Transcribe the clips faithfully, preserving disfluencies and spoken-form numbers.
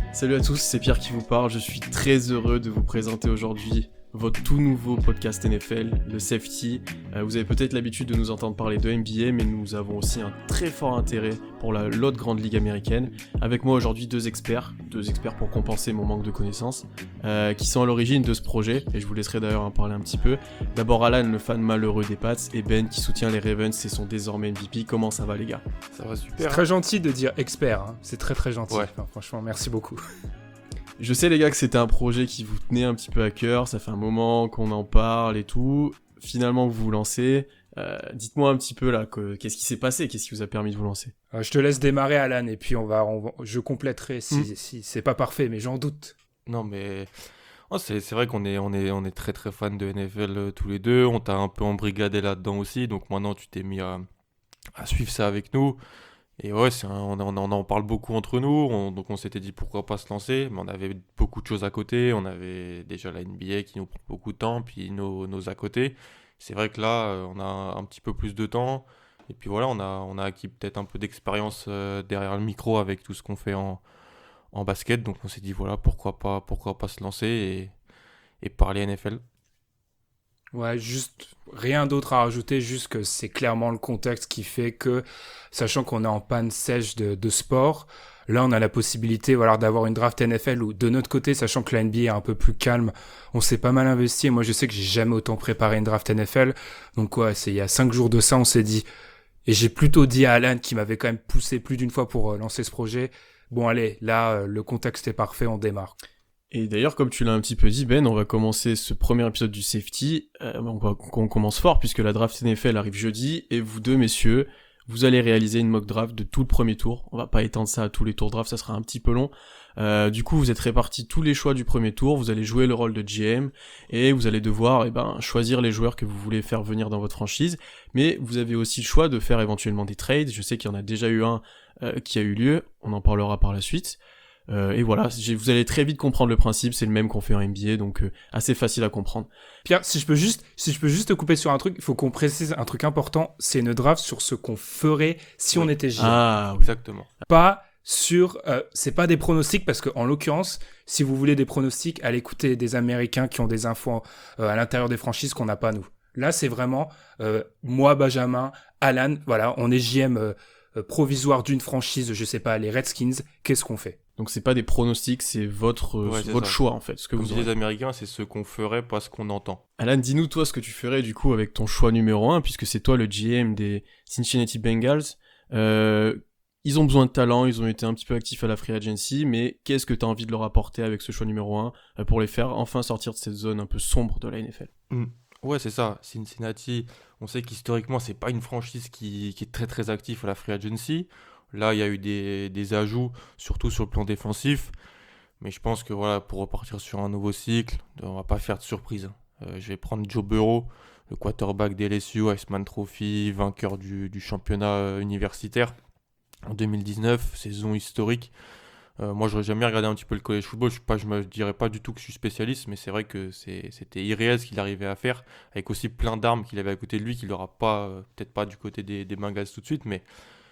Salut à tous, c'est Pierre qui vous parle. Je suis très heureux de vous présenter aujourd'hui votre tout nouveau podcast N F L, le Safety. Euh, vous avez peut-être l'habitude de nous entendre parler de N B A, mais nous avons aussi un très fort intérêt pour la, l'autre grande ligue américaine. Avec moi aujourd'hui deux experts, deux experts pour compenser mon manque de connaissances, euh, qui sont à l'origine de ce projet, et je vous laisserai d'ailleurs en parler un petit peu. D'abord Alan, le fan malheureux des Pats, et Ben qui soutient les Ravens et sont désormais M V P. Comment ça va les gars ? Ça va super. C'est très gentil de dire expert, hein. C'est très très gentil. Ouais. Enfin, franchement, merci beaucoup. Je sais les gars que c'était un projet qui vous tenait un petit peu à cœur, ça fait un moment qu'on en parle et tout. Finalement vous vous lancez, euh, dites-moi un petit peu là, que, qu'est-ce qui s'est passé, qu'est-ce qui vous a permis de vous lancer ? Euh, je te laisse démarrer Alan et puis on va, on va je compléterai si, Mm. si c'est pas parfait, mais j'en doute. Non mais oh, c'est, c'est vrai qu'on est, on est, on est très très fans de N F L euh, tous les deux. On t'a un peu embrigadé là-dedans aussi, donc maintenant tu t'es mis à, à suivre ça avec nous. Et ouais, c'est un- on, on, on en parle beaucoup entre nous, on- donc on s'était dit pourquoi pas se lancer, mais on avait beaucoup de choses à côté, on avait déjà la N B A qui nous prend beaucoup de temps, puis nos, nos à côté. C'est vrai que là, euh, on a un petit peu plus de temps, et puis voilà, on a, on a acquis peut-être un peu d'expérience euh, derrière le micro avec tout ce qu'on fait en, en basket, donc on s'est dit voilà, pourquoi pas, pourquoi pas se lancer et, et parler N F L. Ouais, juste rien d'autre à rajouter, juste que c'est clairement le contexte qui fait que, sachant qu'on est en panne sèche de, de sport, là on a la possibilité voilà, d'avoir une draft N F L où de notre côté, sachant que la N B A est un peu plus calme, on s'est pas mal investi. Et moi je sais que j'ai jamais autant préparé une draft N F L. Donc ouais, c'est il y a cinq jours de ça, on s'est dit, et j'ai plutôt dit à Alan qui m'avait quand même poussé plus d'une fois pour euh, lancer ce projet, bon allez, là euh, le contexte est parfait, on démarre. Et d'ailleurs, comme tu l'as un petit peu dit, Ben, on va commencer ce premier épisode du Safety. Euh, on, va, on commence fort puisque la draft N F L arrive jeudi et vous deux, messieurs, vous allez réaliser une mock draft de tout le premier tour. On va pas étendre ça à tous les tours draft, ça sera un petit peu long. Euh, du coup, vous êtes répartis tous les choix du premier tour. Vous allez jouer le rôle de G M et vous allez devoir, eh ben, choisir les joueurs que vous voulez faire venir dans votre franchise. Mais vous avez aussi le choix de faire éventuellement des trades. Je sais qu'il y en a déjà eu un euh, qui a eu lieu. On en parlera par la suite. Euh, et voilà, j'ai- vous allez très vite comprendre le principe, c'est le même qu'on fait en N B A, donc euh, assez facile à comprendre. Pierre, si je peux juste, si je peux juste te couper sur un truc, il faut qu'on précise un truc important, c'est une draft sur ce qu'on ferait si Oui. on était G M. Ah oui. Exactement. Pas sur, euh, c'est pas des pronostics parce que en l'occurrence, si vous voulez des pronostics, allez écouter des Américains qui ont des infos euh, à l'intérieur des franchises qu'on n'a pas nous. Là, c'est vraiment euh, moi, Benjamin, Alan, voilà, on est G M euh, euh, provisoire d'une franchise, je sais pas, les Redskins. Qu'est-ce qu'on fait? Donc c'est pas des pronostics, c'est votre, euh, Ouais, c'est votre ça. choix en fait, ce que Comme vous disent aurez. les Américains, c'est ce qu'on ferait, pas ce qu'on entend. Alan, dis-nous toi ce que tu ferais du coup avec ton choix numéro un, puisque c'est toi le G M des Cincinnati Bengals. Euh, ils ont besoin de talent, ils ont été un petit peu actifs à la free agency, mais qu'est-ce que tu as envie de leur apporter avec ce choix numéro un euh, pour les faire enfin sortir de cette zone un peu sombre de la N F L ? Mm. Ouais, c'est ça. Cincinnati, on sait qu'historiquement, c'est pas une franchise qui, qui est très très active à la free agency. Là, il y a eu des, des ajouts, surtout sur le plan défensif. Mais je pense que voilà, pour repartir sur un nouveau cycle, on va pas faire de surprise. Euh, je vais prendre Joe Burrow, le quarterback d'L S U, Heisman Trophy, vainqueur du, du championnat euh, universitaire en deux mille dix-neuf, saison historique. Euh, moi, j'aurais jamais regardé un petit peu le college football. Je ne je me je dirais pas du tout que je suis spécialiste, mais c'est vrai que c'est, c'était irréel ce qu'il arrivait à faire, avec aussi plein d'armes qu'il avait à côté de lui, qu'il n'aura pas, euh, peut-être pas du côté des, des Bengals tout de suite, mais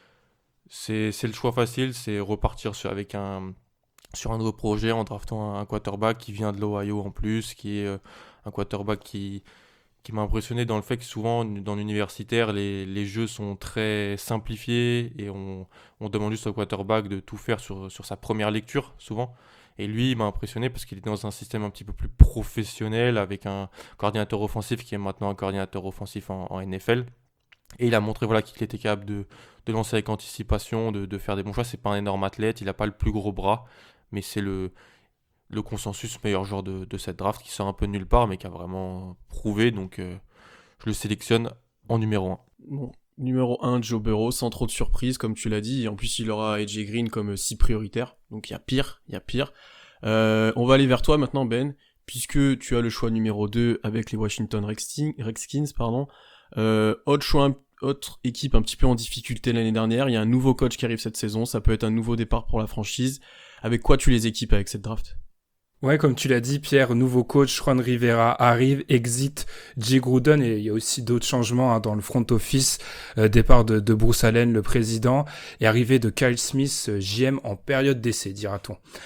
c'est, c'est le choix facile, c'est repartir sur, avec un, sur un nouveau projet en draftant un, un quarterback qui vient de l'Ohio en plus, qui est euh, un quarterback qui, qui m'a impressionné dans le fait que souvent dans l'universitaire, les, les jeux sont très simplifiés et on, on demande juste au quarterback de tout faire sur, sur sa première lecture, souvent. Et lui, il m'a impressionné parce qu'il est dans un système un petit peu plus professionnel avec un coordinateur offensif qui est maintenant un coordinateur offensif en, en N F L. Et il a montré voilà, qu'il était capable de, de lancer avec anticipation, de, de faire des bons choix. C'est pas un énorme athlète, il n'a pas le plus gros bras, mais c'est le, le consensus meilleur joueur de, de cette draft qui sort un peu de nulle part, mais qui a vraiment prouvé. Donc euh, je le sélectionne en numéro un. Bon, numéro un, Joe Burrow, sans trop de surprise, comme tu l'as dit, et en plus il aura A J Green comme si prioritaire, donc il y a pire, il y a pire. Euh, on va aller vers toi maintenant, Ben, puisque tu as le choix numéro deux avec les Washington Redskins, Redskins pardon. Euh, autre choix, autre équipe un petit peu en difficulté l'année dernière, il y a un nouveau coach qui arrive cette saison, ça peut être un nouveau départ pour la franchise. Avec quoi tu les équipes avec cette draft ? Ouais, comme tu l'as dit, Pierre, nouveau coach, Ron Rivera arrive, exit Jay Gruden, et il y a aussi d'autres changements hein, dans le front office, euh, départ de, de Bruce Allen, le président, et arrivée de Kyle Smith, euh, G M en période d'essai, dira-t-on.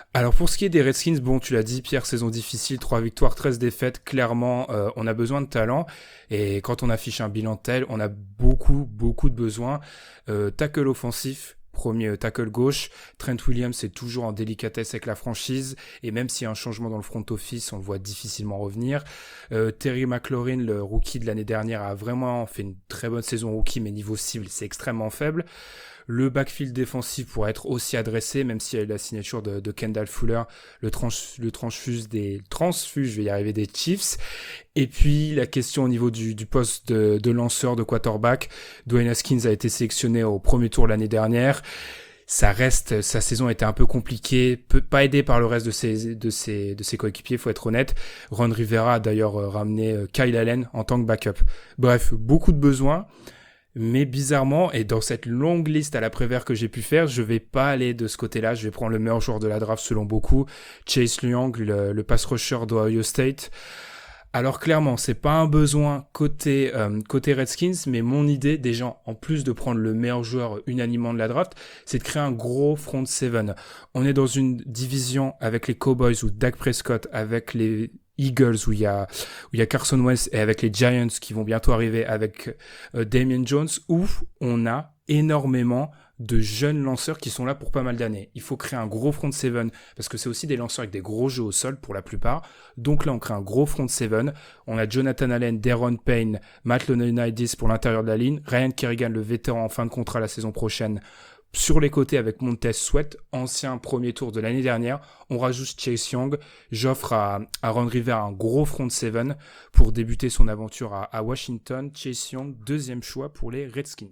Alors pour ce qui est des Redskins, bon tu l'as dit Pierre, saison difficile, trois victoires, treize défaites, clairement euh, on a besoin de talent et quand on affiche un bilan tel, on a beaucoup beaucoup de besoins. Euh, tackle offensif, premier tackle gauche, Trent Williams est toujours en délicatesse avec la franchise et même s'il y a un changement dans le front office, on le voit difficilement revenir. Euh, Terry McLaurin, le rookie de l'année dernière, a vraiment fait une très bonne saison rookie mais niveau cible c'est extrêmement faible. Le backfield défensif pourrait être aussi adressé, même s'il y a eu la signature de, de Kendall Fuller, le, trans, le transfuse des transfuse, je vais y arriver, des Chiefs. Et puis la question au niveau du, du poste de, de lanceur de quarterback, Dwayne Haskins a été sélectionné au premier tour l'année dernière. Ça reste, sa saison a été un peu compliquée, peu, pas aidé par le reste de ses, de ses, de ses coéquipiers, faut être honnête. Ron Rivera a d'ailleurs ramené Kyle Allen en tant que backup. Bref, beaucoup de besoins. Mais bizarrement, et dans cette longue liste à l'après-vert que j'ai pu faire, je vais pas aller de ce côté-là. Je vais prendre le meilleur joueur de la draft selon beaucoup, Chase Young, le, le pass rusher d'Ohio State. Alors clairement, c'est pas un besoin côté euh, côté Redskins, mais mon idée, déjà, en plus de prendre le meilleur joueur unanimement de la draft, c'est de créer un gros front seven. On est dans une division avec les Cowboys ou Dak Prescott, avec les Eagles où il y a où il y a Carson Wentz et avec les Giants qui vont bientôt arriver avec euh, Damian Jones, où on a énormément de jeunes lanceurs qui sont là pour pas mal d'années. Il faut créer un gros front seven parce que c'est aussi des lanceurs avec des gros jeux au sol pour la plupart. Donc là, on crée un gros front seven. On a Jonathan Allen, Deron Payne, Matt Leonardis pour l'intérieur de la ligne, Ryan Kerrigan, le vétéran en fin de contrat la saison prochaine. Sur les côtés avec Montez Sweat, ancien premier tour de l'année dernière, on rajoute Chase Young. J'offre à, à Ron Rivera un gros front seven pour débuter son aventure à, à Washington. Chase Young, deuxième choix pour les Redskins.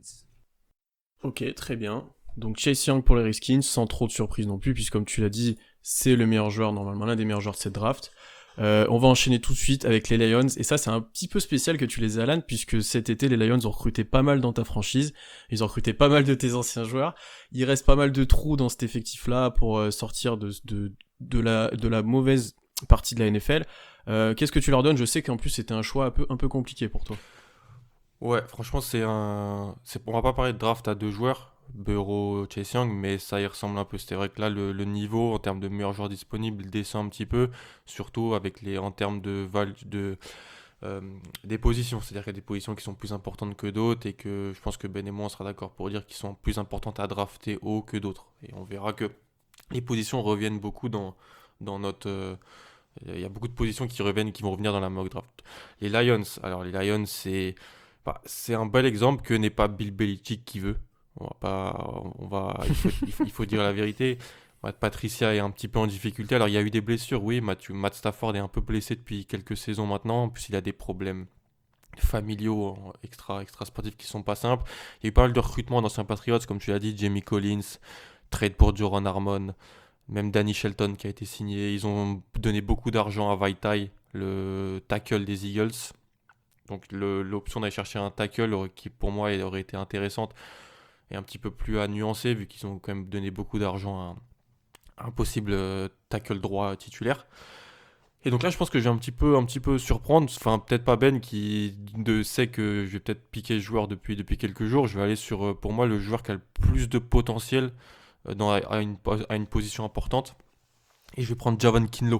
Ok, très bien. Donc Chase Young pour les Redskins, sans trop de surprise non plus, puisque comme tu l'as dit, c'est le meilleur joueur, normalement l'un des meilleurs joueurs de cette draft. Euh, on va enchaîner tout de suite avec les Lions, et ça c'est un petit peu spécial que tu les aies, Alan, puisque cet été les Lions ont recruté pas mal dans ta franchise, ils ont recruté pas mal de tes anciens joueurs, il reste pas mal de trous dans cet effectif-là pour euh, sortir de, de, de, la, de la mauvaise partie de la N F L. Euh, qu'est-ce que tu leur donnes ? Je sais qu'en plus c'était un choix un peu, un peu compliqué pour toi. Ouais, franchement, c'est un. C'est... On va pas parler de draft à deux joueurs, Burrow, Chase Young, mais ça y ressemble un peu. C'est vrai que là, le, le niveau en termes de meilleurs joueurs disponibles descend un petit peu, surtout avec les en termes de val de euh, des positions. C'est-à-dire qu'il y a des positions qui sont plus importantes que d'autres et que je pense que Ben et moi on sera d'accord pour dire qu'ils sont plus importantes à drafter haut que d'autres. Et on verra que les positions reviennent beaucoup dans dans notre euh, il y a beaucoup de positions qui reviennent qui vont revenir dans la mock draft. Les Lions, alors les Lions, c'est bah, c'est un bel exemple que n'est pas Bill Belichick qui veut. On va pas, on va, il faut, il faut, il faut dire la vérité. Matt Patricia est un petit peu en difficulté. Alors il y a eu des blessures, oui. Matthew, Matt Stafford est un peu blessé depuis quelques saisons maintenant. En plus il a des problèmes familiaux extra, extra sportifs qui sont pas simples. Il y a eu pas mal de recrutements d'anciens Patriots, comme tu l'as dit, Jamie Collins, trade pour Joran Harmon, même Danny Shelton qui a été signé. Ils ont donné beaucoup d'argent à Vaitai, le tackle des Eagles. Donc le, l'option d'aller chercher un tackle qui pour moi aurait été intéressante et un petit peu plus à nuancer vu qu'ils ont quand même donné beaucoup d'argent à un, un possible tackle droit titulaire. Et donc là je pense que je vais un petit peu, un petit peu surprendre, enfin peut-être pas Ben qui de, sait que je vais peut-être piquer ce joueur depuis, depuis quelques jours. Je vais aller sur pour moi le joueur qui a le plus de potentiel dans, à, une, à une position importante et je vais prendre Javon Kinlaw,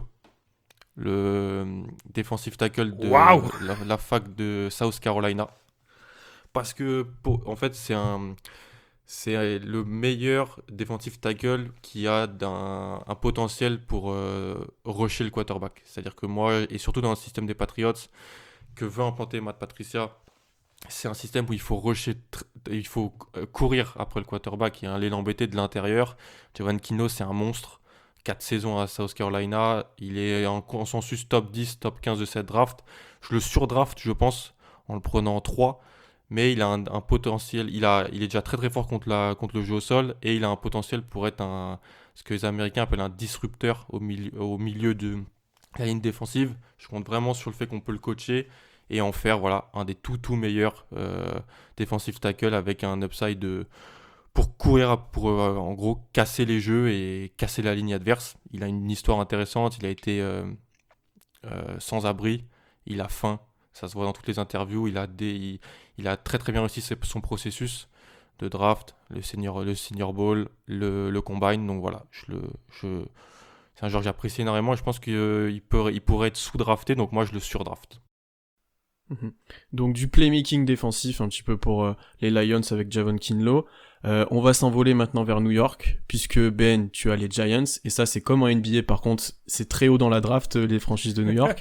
le defensive tackle de wow la, la fac de South Carolina. Parce que, pour, en fait, c'est, un, c'est le meilleur defensive tackle qui a d'un, un potentiel pour euh, rusher le quarterback. C'est-à-dire que moi, et surtout dans le système des Patriots, que veut implanter Matt Patricia, c'est un système où il faut rusher, il faut courir après le quarterback et aller l'embêter de l'intérieur. Javon Kinlaw, c'est un monstre. quatre saisons à South Carolina, il est en consensus top dix, top quinze de cette draft. Je le surdraft, je pense, en le prenant en trois, mais il a un, un potentiel, il, a, il est déjà très très fort contre, la, contre le jeu au sol, et il a un potentiel pour être un, ce que les Américains appellent un disrupteur au milieu, au milieu de la ligne défensive. Je compte vraiment sur le fait qu'on peut le coacher et en faire voilà, un des tout tout meilleurs euh, defensive tackle avec un upside de... pour courir, pour euh, en gros casser les jeux et casser la ligne adverse. Il a une histoire intéressante, il a été euh, euh, sans abri, il a faim, ça se voit dans toutes les interviews, il a, des, il, il a très très bien réussi son processus de draft, le senior, le senior bowl, le, le combine, donc voilà, je le, je, c'est un joueur que j'apprécie énormément et je pense qu'il euh, il peut, il pourrait être sous-drafté, donc moi je le surdraft. Mhm. Donc du playmaking défensif un petit peu pour euh, les Lions avec Javon Kinlaw. Euh, on va s'envoler maintenant vers New York puisque Ben, tu as les Giants et ça c'est comme en N B A par contre c'est très haut dans la draft les franchises de New York.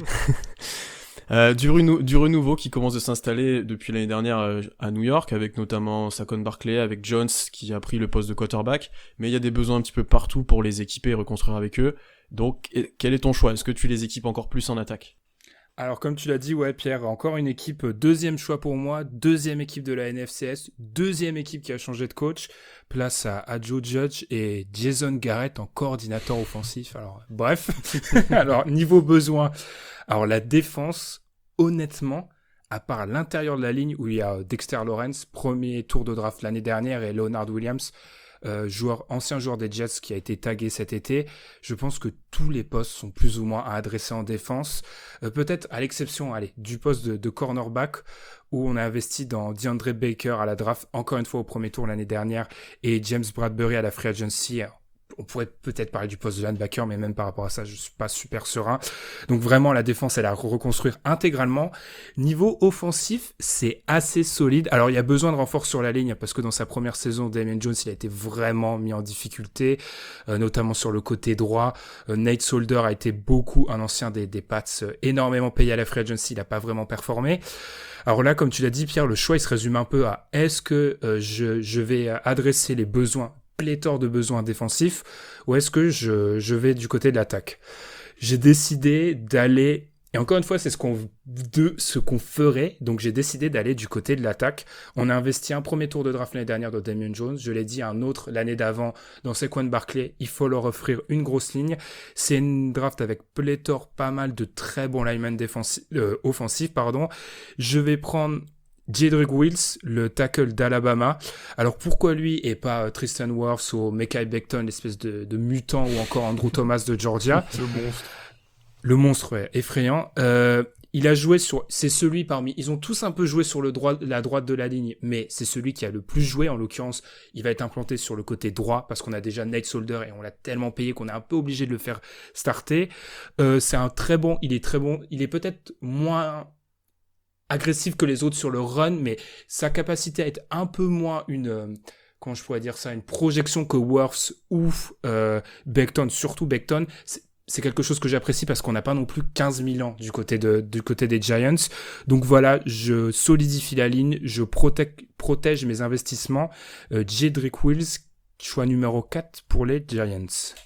euh, du, renou- du renouveau qui commence de s'installer depuis l'année dernière euh, à New York avec notamment Saquon Barkley, avec Jones qui a pris le poste de quarterback, mais il y a des besoins un petit peu partout pour les équiper et reconstruire avec eux. Donc et- quel est ton choix? Est-ce que tu les équipes encore plus en attaque? Alors, comme tu l'as dit, ouais, Pierre, encore une équipe, euh, deuxième choix pour moi, deuxième équipe de la N F C S, deuxième équipe qui a changé de coach, place à, à Joe Judge et Jason Garrett en coordinateur offensif. Alors, bref, alors, niveau besoin, alors la défense, honnêtement, à part l'intérieur de la ligne où il y a Dexter Lawrence, premier tour de draft l'année dernière, et Leonard Williams, Euh, joueur, ancien joueur des Jets qui a été tagué cet été, je pense que tous les postes sont plus ou moins à adresser en défense. Euh, peut-être à l'exception, allez, du poste de, de cornerback où on a investi dans DeAndre Baker à la draft, encore une fois au premier tour l'année dernière, et James Bradbury à la free agency. On pourrait peut-être parler du poste de linebacker, mais même par rapport à ça, je suis pas super serein. Donc vraiment, la défense, elle a à reconstruire intégralement. Niveau offensif, c'est assez solide. Alors, il y a besoin de renfort sur la ligne, parce que dans sa première saison, Damien Jones, il a été vraiment mis en difficulté, euh, notamment sur le côté droit. Euh, Nate Solder a été beaucoup un ancien des, des Pats, euh, énormément payé à la free agency, il n'a pas vraiment performé. Alors là, comme tu l'as dit, Pierre, le choix, il se résume un peu à est-ce que euh, je, je vais adresser les besoins pléthore de besoins défensifs, ou est-ce que je, je vais du côté de l'attaque? J'ai décidé d'aller, et encore une fois, c'est ce qu'on, de, ce qu'on ferait, donc j'ai décidé d'aller du côté de l'attaque. On a investi un premier tour de draft l'année dernière dans Damien Jones, je l'ai dit, un autre l'année d'avant dans Saquon Barkley, il faut leur offrir une grosse ligne. C'est une draft avec pléthore, pas mal de très bons linemen défensifs, euh, offensifs, pardon. Je vais prendre Jedrick Wills, le tackle d'Alabama. Alors pourquoi lui et pas euh, Tristan Wirfs ou Mekhi Becton, l'espèce de, de mutant, ou encore Andrew Thomas de Georgia? Le monstre. Le monstre, ouais, effrayant. Euh, il a joué sur, c'est celui parmi, ils ont tous un peu joué sur le droit, la droite de la ligne, mais c'est celui qui a le plus joué. En l'occurrence, il va être implanté sur le côté droit parce qu'on a déjà Nate Solder et on l'a tellement payé qu'on est un peu obligé de le faire starter. Euh, c'est un très bon, il est très bon, il est peut-être moins agressif que les autres sur le run, mais sa capacité à être un peu moins une, euh, comment je pourrais dire ça, une projection que Wirfs ou euh, Becton, surtout Becton, c'est, c'est quelque chose que j'apprécie parce qu'on n'a pas non plus quinze mille ans du côté, de, du côté des Giants. Donc voilà, je solidifie la ligne, je protège, protège mes investissements. Euh, Jedrick Wills, choix numéro quatre pour les Giants.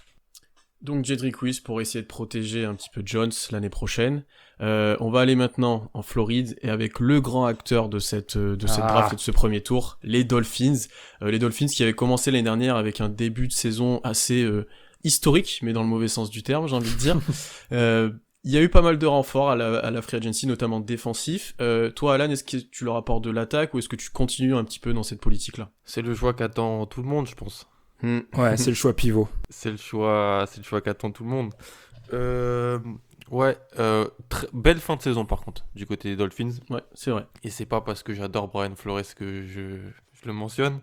Donc Jedrick Wills pour essayer de protéger un petit peu Jones l'année prochaine. Euh, on va aller maintenant en Floride et avec le grand acteur de cette de cette Ah. draft et de ce premier tour, les Dolphins. Euh, les Dolphins qui avaient commencé l'année dernière avec un début de saison assez euh, historique, mais dans le mauvais sens du terme, j'ai envie de dire. Euh, il y a eu pas mal de renforts à la, à la free agency, notamment défensifs. Euh, toi, Alan, est-ce que tu leur apportes de l'attaque ou est-ce que tu continues un petit peu dans cette politique-là? C'est le choix qu'attend tout le monde, je pense. Hmm. Ouais, c'est le choix pivot. C'est le choix, c'est le choix qu'attend tout le monde. Euh, ouais, euh, très- belle fin de saison par contre du côté des Dolphins. Ouais, c'est vrai. Et c'est pas parce que j'adore Brian Flores que je, je le mentionne,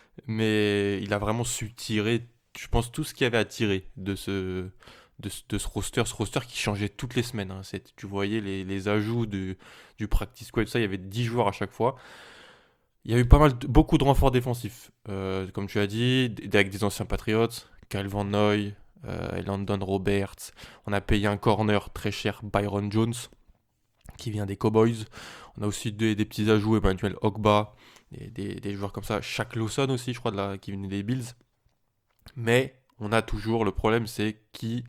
mais il a vraiment su tirer, je pense, tout ce qu'il y avait à tirer de ce, de, ce- de ce roster, ce roster qui changeait toutes les semaines. Hein. C'est- tu voyais les, les ajouts de, du practice squad, tout ça, il y avait dix joueurs à chaque fois. Il y a eu pas mal, de- beaucoup de renforts défensifs, Euh, comme tu as dit, d- avec des anciens Patriots, Kyle Van Noy, euh, et Landon Roberts. On a payé un corner très cher, Byron Jones, qui vient des Cowboys. On a aussi des, des petits ajouts, Emmanuel Ogba, des, des, des joueurs comme ça. Shaq Lawson aussi, je crois, de la, qui venait des Bills. Mais on a toujours, le problème, c'est qui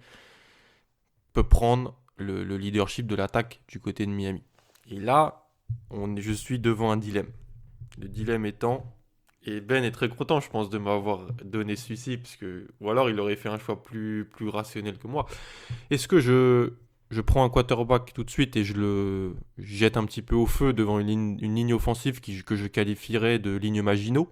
peut prendre le, le leadership de l'attaque du côté de Miami. Et là, on, je suis devant un dilemme. Le dilemme étant, et Ben est très content, je pense, de m'avoir donné celui-ci, parce que, ou alors il aurait fait un choix plus, plus rationnel que moi. Est-ce que je, je prends un quarterback tout de suite et je le jette un petit peu au feu devant une ligne, une ligne offensive qui, que je qualifierais de ligne Maginot?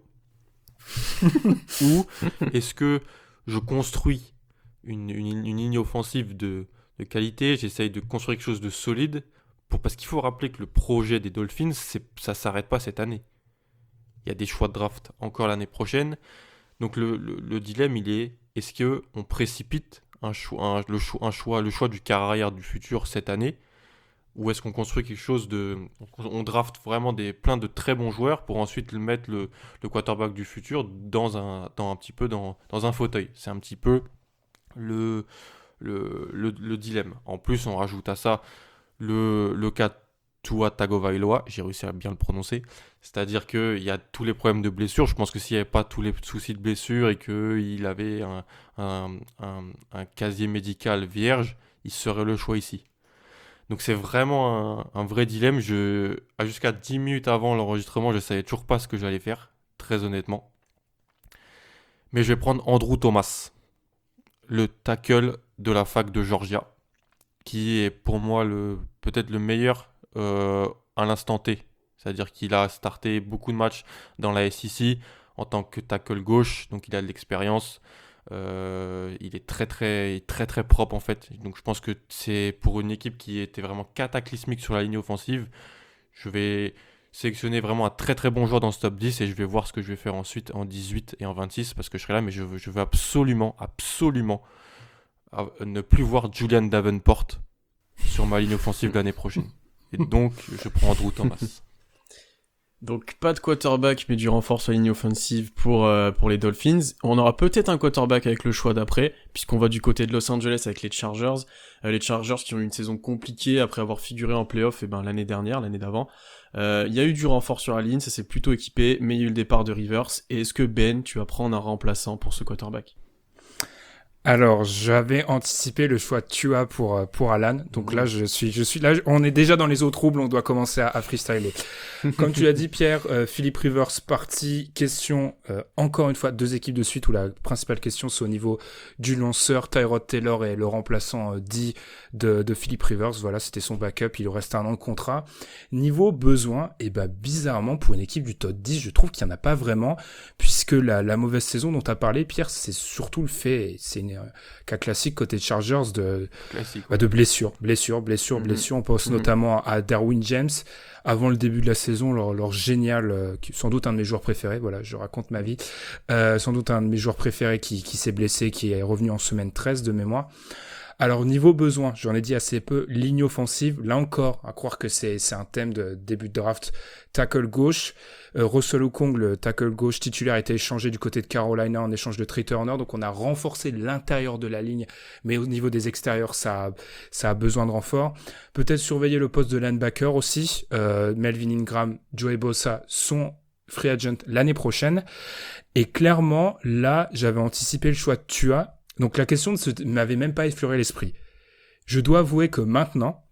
Ou est-ce que je construis une, une, une ligne offensive de, de qualité, j'essaye de construire quelque chose de solide, pour, parce qu'il faut rappeler que le projet des Dolphins, c'est, ça ne s'arrête pas cette année. Il y a des choix de draft encore l'année prochaine. Donc le, le, le dilemme, il est, est-ce qu'on précipite un choix, un, le, choix, un choix, le choix du carrière du futur cette année? Ou est-ce qu'on construit quelque chose de... On, on draft vraiment des, plein de très bons joueurs pour ensuite le mettre le, le quarterback du futur dans un, dans un petit peu dans, dans un fauteuil. C'est un petit peu le, le, le, le dilemme. En plus, on rajoute à ça le, le cas Tua Tagovailoa, j'ai réussi à bien le prononcer, c'est-à-dire qu'il y a tous les problèmes de blessure. Je pense que s'il n'y avait pas tous les soucis de blessure et qu'il avait un, un, un, un casier médical vierge, il serait le choix ici. Donc c'est vraiment un, un vrai dilemme. Je, jusqu'à dix minutes avant l'enregistrement, je ne savais toujours pas ce que j'allais faire, très honnêtement. Mais je vais prendre Andrew Thomas, le tackle de la fac de Georgia, qui est pour moi le, peut-être le meilleur Euh, à l'instant T, c'est-à-dire qu'il a starté beaucoup de matchs dans la S E C en tant que tackle gauche, donc il a de l'expérience, euh, il est très très très très propre en fait, donc je pense que c'est pour une équipe qui était vraiment cataclysmique sur la ligne offensive. Je vais sélectionner vraiment un très très bon joueur dans ce top dix et je vais voir ce que je vais faire ensuite en dix-huit et en vingt-six parce que je serai là, mais je veux, je veux absolument absolument ne plus voir Julian Davenport sur ma ligne offensive l'année prochaine. Et donc, je prends Andrew Thomas. Donc, pas de quarterback, mais du renfort sur la ligne offensive pour, euh, pour les Dolphins. On aura peut-être un quarterback avec le choix d'après, puisqu'on va du côté de Los Angeles avec les Chargers. Euh, les Chargers qui ont eu une saison compliquée après avoir figuré en playoff eh ben, l'année dernière, l'année d'avant. Euh, il y a eu du renfort sur la ligne, ça s'est plutôt équipé, mais il y a eu le départ de Rivers. Et est-ce que Ben, tu vas prendre un remplaçant pour ce quarterback ? Alors, j'avais anticipé le choix de Tua pour pour Alan. Donc là, je suis je suis là. On est déjà dans les eaux troubles. On doit commencer à, à freestyler. Comme tu l'as dit, Pierre, euh, Philip Rivers parti. Question euh, encore une fois deux équipes de suite où la principale question c'est au niveau du lanceur Tyrod Taylor et le remplaçant euh, dit de de Philip Rivers. Voilà, c'était son backup. Il lui reste un an de contrat. Niveau besoin, et ben bizarrement pour une équipe du top dix, je trouve qu'il y en a pas vraiment puisque la la mauvaise saison dont tu as parlé, Pierre, c'est surtout le fait. C'est une cas classique côté Chargers de, Classique, bah, de blessures, blessures, blessures, mm-hmm. blessures. On pense mm-hmm. notamment à Derwin James. Avant le début de la saison, leur, leur génial, euh, sans doute un de mes joueurs préférés, voilà, je raconte ma vie, euh, sans doute un de mes joueurs préférés qui, qui s'est blessé, qui est revenu en semaine treize de mémoire. Alors, niveau besoin, j'en ai dit assez peu, ligne offensive, là encore, à croire que c'est, c'est un thème de début de draft, tackle gauche, euh, Russell Okung, le tackle gauche titulaire, a été échangé du côté de Carolina en échange de Trey Turner, donc on a renforcé l'intérieur de la ligne, mais au niveau des extérieurs, ça a, ça a besoin de renfort. Peut-être surveiller le poste de linebacker aussi, euh, Melvin Ingram, Joey Bosa sont free agent l'année prochaine, et clairement, là, j'avais anticipé le choix de Tua. Donc la question ne m'avait même pas effleuré l'esprit. Je dois avouer que maintenant,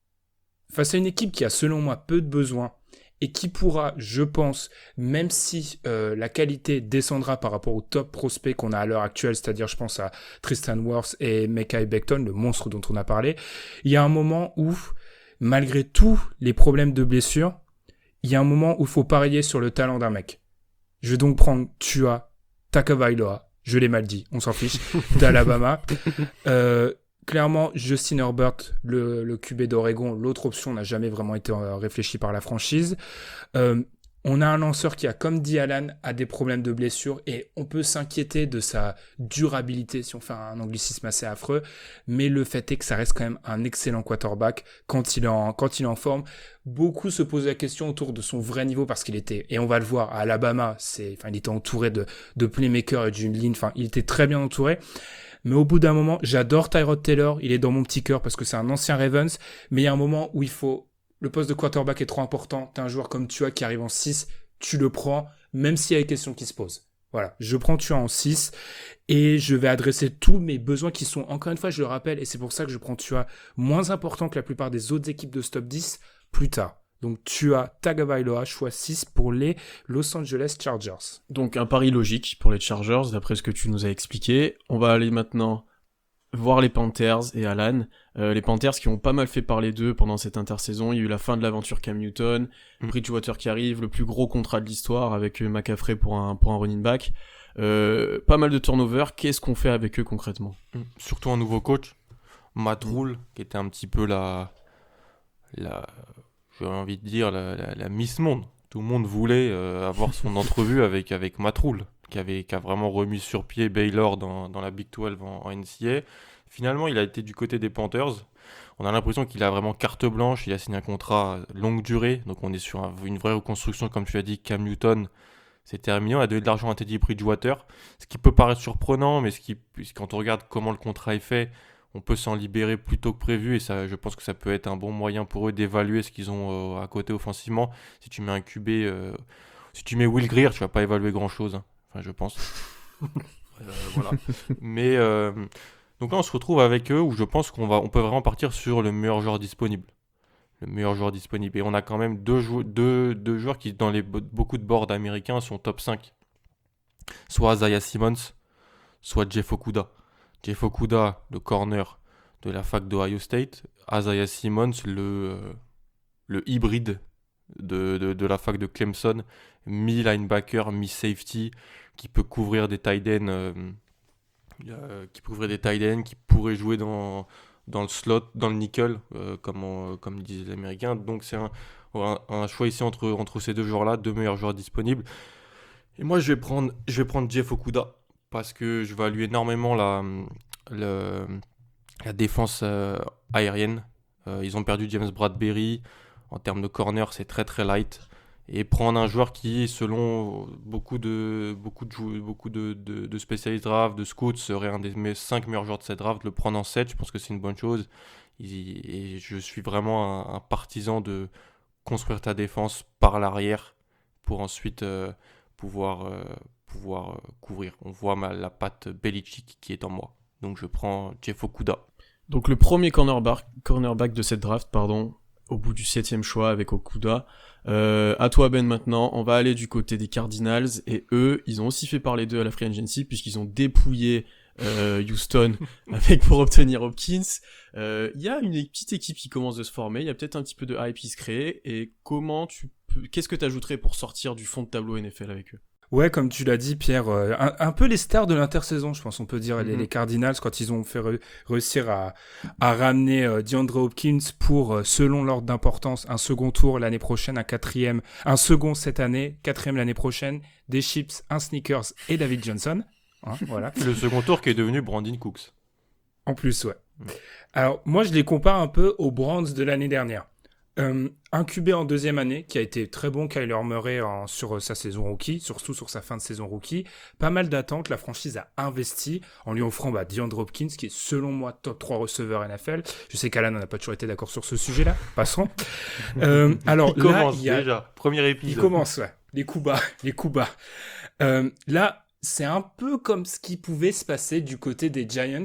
face à une équipe qui a selon moi peu de besoins et qui pourra, je pense, même si euh, la qualité descendra par rapport aux top prospects qu'on a à l'heure actuelle, c'est-à-dire je pense à Tristan Wirfs et Mekhi Becton, le monstre dont on a parlé, il y a un moment où, malgré tous les problèmes de blessure, il y a un moment où il faut parier sur le talent d'un mec. Je vais donc prendre Tua Tagovailoa. Je l'ai mal dit, on s'en fiche, d'Alabama. Euh, clairement, Justin Herbert, le, le Q B d'Oregon, l'autre option n'a jamais vraiment été euh, réfléchie par la franchise. Euh, on a un lanceur qui a, comme dit Alan, a des problèmes de blessure et on peut s'inquiéter de sa durabilité si on fait un anglicisme assez affreux. Mais le fait est que ça reste quand même un excellent quarterback quand il est en, quand il est en forme. Beaucoup se posent la question autour de son vrai niveau parce qu'il était, et on va le voir, à Alabama, c'est, enfin, il était entouré de, de playmakers et d'une ligne, enfin, il était très bien entouré. Mais au bout d'un moment, j'adore Tyrod Taylor, il est dans mon petit cœur parce que c'est un ancien Ravens, mais il y a un moment où il faut, le poste de quarterback est trop important, t'as un joueur comme Tua qui arrive en six, tu le prends, même s'il y a des questions qui se posent. Voilà, je prends Tua en six et je vais adresser tous mes besoins qui sont, encore une fois, je le rappelle, et c'est pour ça que je prends Tua moins important que la plupart des autres équipes de ce top dix, plus tard. Donc Tua Tagovailoa, choix six pour les Los Angeles Chargers. Donc un pari logique pour les Chargers, d'après ce que tu nous as expliqué. On va aller maintenant voir les Panthers et Alan. Euh, les Panthers qui ont pas mal fait parler d'eux pendant cette intersaison. Il y a eu la fin de l'aventure Cam Newton, mmh. Bridgewater qui arrive, le plus gros contrat de l'histoire avec McCaffrey pour un, pour un running back. Euh, pas mal de turnover. Qu'est-ce qu'on fait avec eux concrètement ? mmh. Surtout un nouveau coach, Matt Rhule, qui était un petit peu la... la... j'ai envie de dire la, la, la Miss Monde. Tout le monde voulait euh, avoir son entrevue avec, avec Matt Rhule. qui, avait, qui a vraiment remis sur pied Baylor dans, dans la Big douze en, en N C A A. Finalement, il a été du côté des Panthers. On a l'impression qu'il a vraiment carte blanche. Il a signé un contrat longue durée. Donc, on est sur un, une vraie reconstruction. Comme tu l'as dit, Cam Newton, c'est terminé. On a donné de l'argent à Teddy Bridgewater. Ce qui peut paraître surprenant, mais ce qui, quand on regarde comment le contrat est fait, on peut s'en libérer plus tôt que prévu. Et ça, je pense que ça peut être un bon moyen pour eux d'évaluer ce qu'ils ont euh, à côté offensivement. Si tu mets un Q B, euh, si tu mets Will Grier, tu vas pas évaluer grand-chose. Hein. Enfin, je pense. euh, voilà. Mais... Euh, Donc là, on se retrouve avec eux où je pense qu'on va, on peut vraiment partir sur le meilleur joueur disponible. Le meilleur joueur disponible. Et on a quand même deux, jou- deux, deux joueurs qui, dans les, beaucoup de boards américains, sont top cinq. Soit Isaiah Simmons, soit Jeff Okudah. Jeff Okudah, le corner de la fac d'Ohio State. Isaiah Simmons, le, euh, le hybride de, de, de la fac de Clemson. Mi-linebacker, mi-safety, qui peut couvrir des tight ends... Euh, Euh, qui pourrait des tight ends, qui pourrait jouer dans, dans le slot, dans le nickel, euh, comme, on, comme disent les Américains. Donc c'est un, un, un choix ici entre, entre ces deux joueurs-là, deux meilleurs joueurs disponibles. Et moi je vais prendre, je vais prendre Jeff Okudah, parce que je value énormément la, la, la défense euh, aérienne. Euh, ils ont perdu James Bradbury. En termes de corner, c'est très très light. Et prendre un joueur qui, selon beaucoup de, beaucoup de, jou- beaucoup de, de, de spécialistes draft, de scouts, serait un des cinq meilleurs joueurs de cette draft, le prendre en sept, je pense que c'est une bonne chose. Et je suis vraiment un, un partisan de construire ta défense par l'arrière pour ensuite euh, pouvoir, euh, pouvoir euh, couvrir. On voit ma, la patte Belichick qui est en moi. Donc je prends Jeff Okudah. Donc le premier cornerback, cornerback de cette draft, pardon, au bout du septième choix avec Okudah. Euh, à toi Ben maintenant, on va aller du côté des Cardinals et eux, ils ont aussi fait parler d'eux à la Free Agency puisqu'ils ont dépouillé euh, Houston avec pour obtenir Hopkins. Il euh, y a une petite équipe qui commence de se former, il y a peut-être un petit peu de hype qui se crée et comment tu peux, qu'est-ce que tu ajouterais pour sortir du fond de tableau N F L avec eux? Ouais, comme tu l'as dit, Pierre, euh, un, un peu les stars de l'intersaison, je pense, on peut dire, mm-hmm. les, les Cardinals, quand ils ont fait re- réussir à, à ramener euh, DeAndre Hopkins pour, euh, selon l'ordre d'importance, un second tour l'année prochaine, un quatrième, un second cette année, quatrième l'année prochaine, des chips, un sneakers et David Johnson. Hein, voilà. Le second tour qui est devenu Brandon Cooks. En plus, ouais. Mm. Alors, moi, je les compare un peu aux Browns de l'année dernière. Euh, un Q B en deuxième année qui a été très bon, Kyler Murray en, sur sa saison rookie, surtout sur sa fin de saison rookie. Pas mal d'attentes, la franchise a investi en lui offrant bah, DeAndre Hopkins qui est selon moi top trois receveur N F L. Je sais qu'Alan n'a pas toujours été d'accord sur ce sujet-là, passons. euh, alors il là, commence il y a... déjà, premier épisode. Il commence, ouais, les coups bas, les coups bas. Euh, là, c'est un peu comme ce qui pouvait se passer du côté des Giants,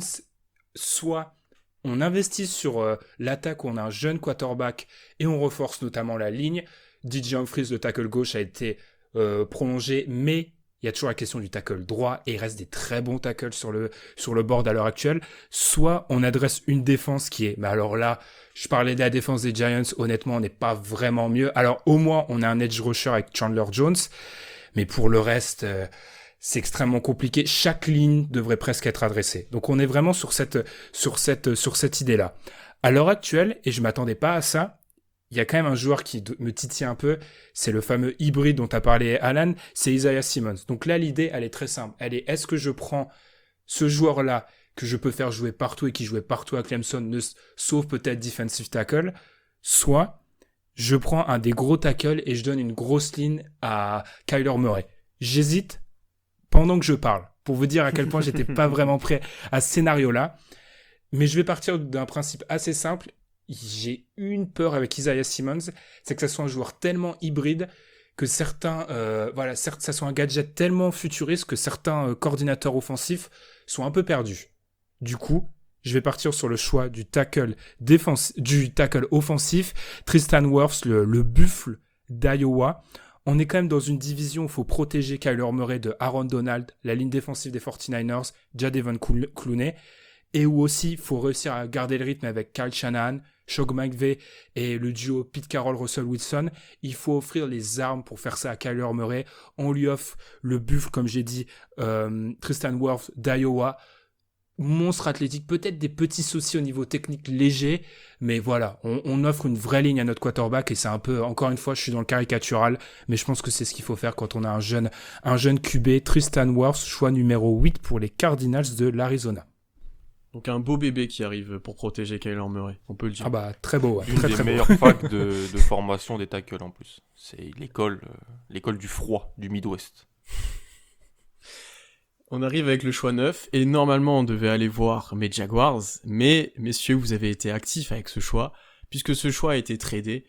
soit on investit sur euh, l'attaque où on a un jeune quarterback et on renforce notamment la ligne. D J Humphries, le tackle gauche, a été euh, prolongé, mais il y a toujours la question du tackle droit et il reste des très bons tackles sur le, sur le board à l'heure actuelle. Soit on adresse une défense qui est... Mais alors là, je parlais de la défense des Giants, honnêtement, on n'est pas vraiment mieux. Alors au moins, on a un edge rusher avec Chandler Jones, mais pour le reste... Euh, c'est extrêmement compliqué. Chaque ligne devrait presque être adressée. Donc on est vraiment sur cette, sur cette, sur cette idée-là. À l'heure actuelle, et je m'attendais pas à ça, il y a quand même un joueur qui me titille un peu. C'est le fameux hybride dont a parlé Alan. C'est Isaiah Simmons. Donc là, l'idée, elle est très simple. Elle est, est-ce que je prends ce joueur-là que je peux faire jouer partout et qui jouait partout à Clemson, ne, sauf peut-être defensive tackle, soit je prends un des gros tackles et je donne une grosse ligne à Kyler Murray. J'hésite pendant que je parle, pour vous dire à quel point j'étais pas vraiment prêt à ce scénario-là. Mais je vais partir d'un principe assez simple. J'ai une peur avec Isaiah Simmons, c'est que ça soit un joueur tellement hybride que certains, euh, voilà, certes, ça soit un gadget tellement futuriste que certains euh, coordinateurs offensifs sont un peu perdus. Du coup, je vais partir sur le choix du tackle défense, du tackle offensif, Tristan Wirfs, le, le buffle d'Iowa. On est quand même dans une division où il faut protéger Kyler Murray de Aaron Donald, la ligne défensive des forty-niners, Jadeveon Clowney, et où aussi il faut réussir à garder le rythme avec Kyle Shanahan, Sean McVay et le duo Pete Carroll, Russell Wilson. Il faut offrir les armes pour faire ça à Kyler Murray. On lui offre le buffle, comme j'ai dit, euh, Tristan Wirfs d'Iowa. monstre athlétique, peut-être des petits soucis au niveau technique léger, mais voilà, on, on offre une vraie ligne à notre quarterback et c'est un peu, encore une fois, je suis dans le caricatural, mais je pense que c'est ce qu'il faut faire quand on a un jeune, un jeune Q B, Tristan Wirfs, choix numéro huit pour les Cardinals de l'Arizona. Donc un beau bébé qui arrive pour protéger Kyler Murray, on peut le dire. Ah bah, très beau, ouais. Une très, des très meilleures beau. facs de, de formation des tackles en plus. C'est l'école, euh, l'école du froid, du Midwest. On arrive avec le choix neuf, et normalement on devait aller voir mes Jaguars, mais messieurs, vous avez été actifs avec ce choix, puisque ce choix a été tradé.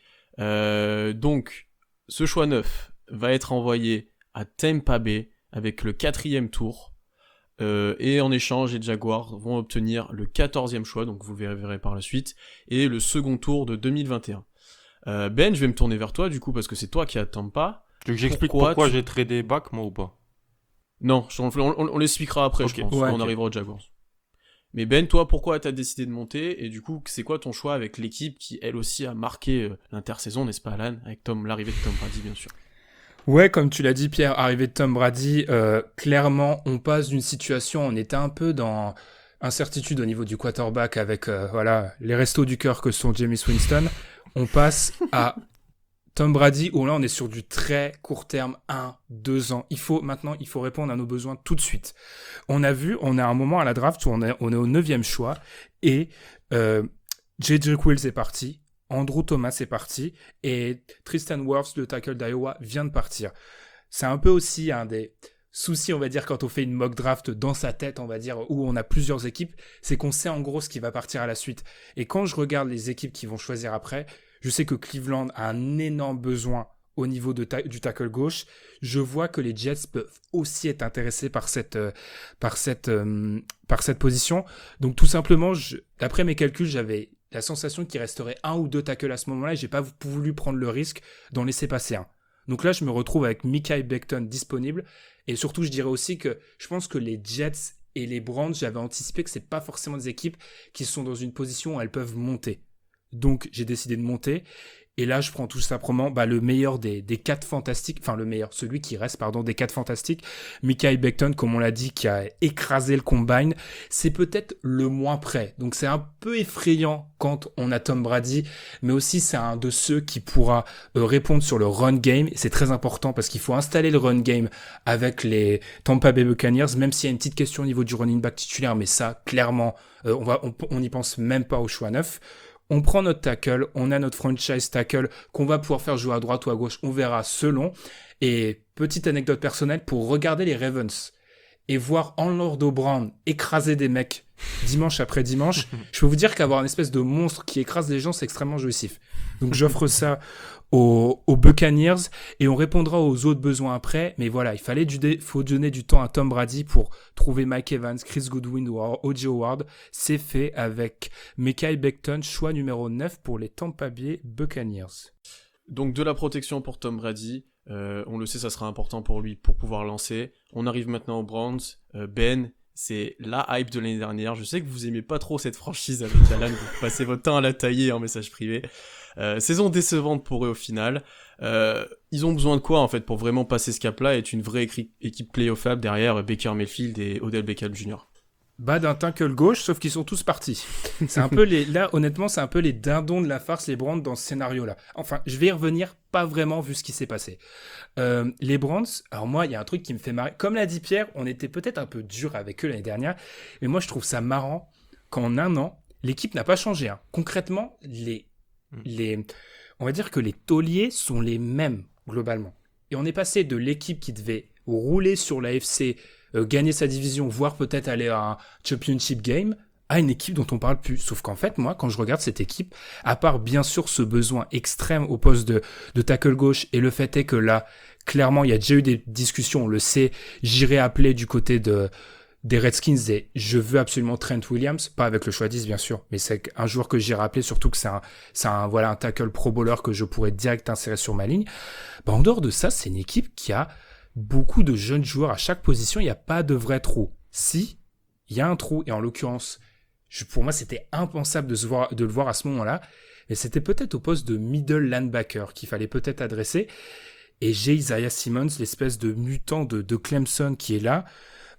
Euh, donc, ce choix neuf va être envoyé à Tampa Bay avec le quatrième tour, euh, et en échange, les Jaguars vont obtenir le quatorzième choix, donc vous le verrez par la suite, et le second tour de deux mille vingt et un. Euh, Ben, je vais me tourner vers toi du coup, parce que c'est toi qui as Tampa. Tu veux que j'explique Pourquoi pourquoi, tu- j'ai tradé back, moi, ou pas? Non, on, on, on l'expliquera après, Ok. je pense, Ouais, quand on ok. arrivera aux Jaguars. Mais Ben, toi, pourquoi t'as décidé de monter, et du coup, c'est quoi ton choix avec l'équipe qui, elle aussi, a marqué euh, l'intersaison, n'est-ce pas, Alan, avec Tom, l'arrivée de Tom Brady, bien sûr. Ouais, comme tu l'as dit, Pierre, arrivée de Tom Brady, euh, clairement, on passe d'une situation, on était un peu dans incertitude au niveau du quarterback avec euh, voilà les restos du cœur que sont Jameis Winston. On passe à Tom Brady, où là, on est sur du très court terme, un, deux ans. Il faut, maintenant, il faut répondre à nos besoins tout de suite. On a vu, on est à un moment à la draft où on est, on est au neuvième choix, et euh, J J Quills est parti, Andrew Thomas est parti, et Tristan Wirfs, le tackle d'Iowa, vient de partir. C'est un peu aussi un des soucis, on va dire, quand on fait une mock draft dans sa tête, on va dire, où on a plusieurs équipes, c'est qu'on sait en gros ce qui va partir à la suite. Et quand je regarde les équipes qui vont choisir après, je sais que Cleveland a un énorme besoin au niveau de ta- du tackle gauche. Je vois que les Jets peuvent aussi être intéressés par cette, euh, par cette, euh, par cette position. Donc tout simplement, je, d'après mes calculs, j'avais la sensation qu'il resterait un ou deux tackles à ce moment-là et j'ai pas voulu prendre le risque d'en laisser passer un. Donc là, je me retrouve avec Mekhi Becton disponible. Et surtout, je dirais aussi que je pense que les Jets et les Browns, j'avais anticipé que c'est pas forcément des équipes qui sont dans une position où elles peuvent monter. Donc, j'ai décidé de monter. Et là, je prends tout simplement bah, le meilleur des, des quatre fantastiques, enfin le meilleur, celui qui reste, pardon, des quatre fantastiques. Mekhi Becton, comme on l'a dit, qui a écrasé le combine, c'est peut-être le moins près. Donc c'est un peu effrayant quand on a Tom Brady, mais aussi c'est un de ceux qui pourra euh, répondre sur le run game. C'est très important parce qu'il faut installer le run game avec les Tampa Bay Buccaneers, même s'il y a une petite question au niveau du running back titulaire, mais ça, clairement, euh, on va, on, on n'y pense même pas au choix neuf. On prend notre tackle, on a notre franchise tackle qu'on va pouvoir faire jouer à droite ou à gauche, on verra selon. Et petite anecdote personnelle, pour regarder les Ravens et voir Orlando Brown écraser des mecs dimanche après dimanche, je peux vous dire qu'avoir une espèce de monstre qui écrase les gens, c'est extrêmement jouissif. Donc j'offre ça aux, aux Buccaneers et on répondra aux autres besoins après. Mais voilà, il fallait du dé- faut donner du temps à Tom Brady pour trouver Mike Evans, Chris Goodwin ou O J Howard. C'est fait avec Mekhi Becton, choix numéro neuf pour les Tampa Bay Buccaneers. Donc de la protection pour Tom Brady, euh, on le sait, ça sera important pour lui pour pouvoir lancer. On arrive maintenant aux Browns. Euh, Ben, c'est la hype de l'année dernière. Je sais que vous aimez pas trop cette franchise avec Alan, vous passez votre temps à la tailler en message privé. Euh, saison décevante pour eux au final. Euh, ils ont besoin de quoi en fait pour vraiment passer ce cap-là et être une vraie écri- équipe playoffable derrière Baker Mayfield et Odell Beckham Junior Bas d'un tackle gauche, sauf qu'ils sont tous partis. C'est un peu les, là, honnêtement, c'est un peu les dindons de la farce, les Browns, dans ce scénario-là. Enfin, je vais y revenir, pas vraiment vu ce qui s'est passé. Euh, les Browns, alors moi, il y a un truc qui me fait marrer. Comme l'a dit Pierre, on était peut-être un peu dur avec eux l'année dernière, mais moi, je trouve ça marrant qu'en un an, l'équipe n'a pas changé. Hein. Concrètement, les, les, on va dire que les tauliers sont les mêmes, globalement. Et on est passé de l'équipe qui devait rouler sur la F C, Euh, gagner sa division, voire peut-être aller à un championship game, à une équipe dont on parle plus. Sauf qu'en fait, moi, quand je regarde cette équipe, à part bien sûr ce besoin extrême au poste de, de tackle gauche, et le fait est que là, clairement, il y a déjà eu des discussions, on le sait, j'irai appeler du côté de, des Redskins et je veux absolument Trent Williams, pas avec le choix dix bien sûr, mais c'est un joueur que j'irai appeler, surtout que c'est un, c'est un, voilà, un tackle pro bowler que je pourrais direct insérer sur ma ligne. Bah, en dehors de ça, c'est une équipe qui a beaucoup de jeunes joueurs à chaque position, il n'y a pas de vrai trou. Si, il y a un trou, et en l'occurrence, je, pour moi, c'était impensable de, se voir, de le voir à ce moment-là, mais c'était peut-être au poste de middle linebacker qu'il fallait peut-être adresser, et j'ai Isaiah Simmons, l'espèce de mutant de, de Clemson qui est là.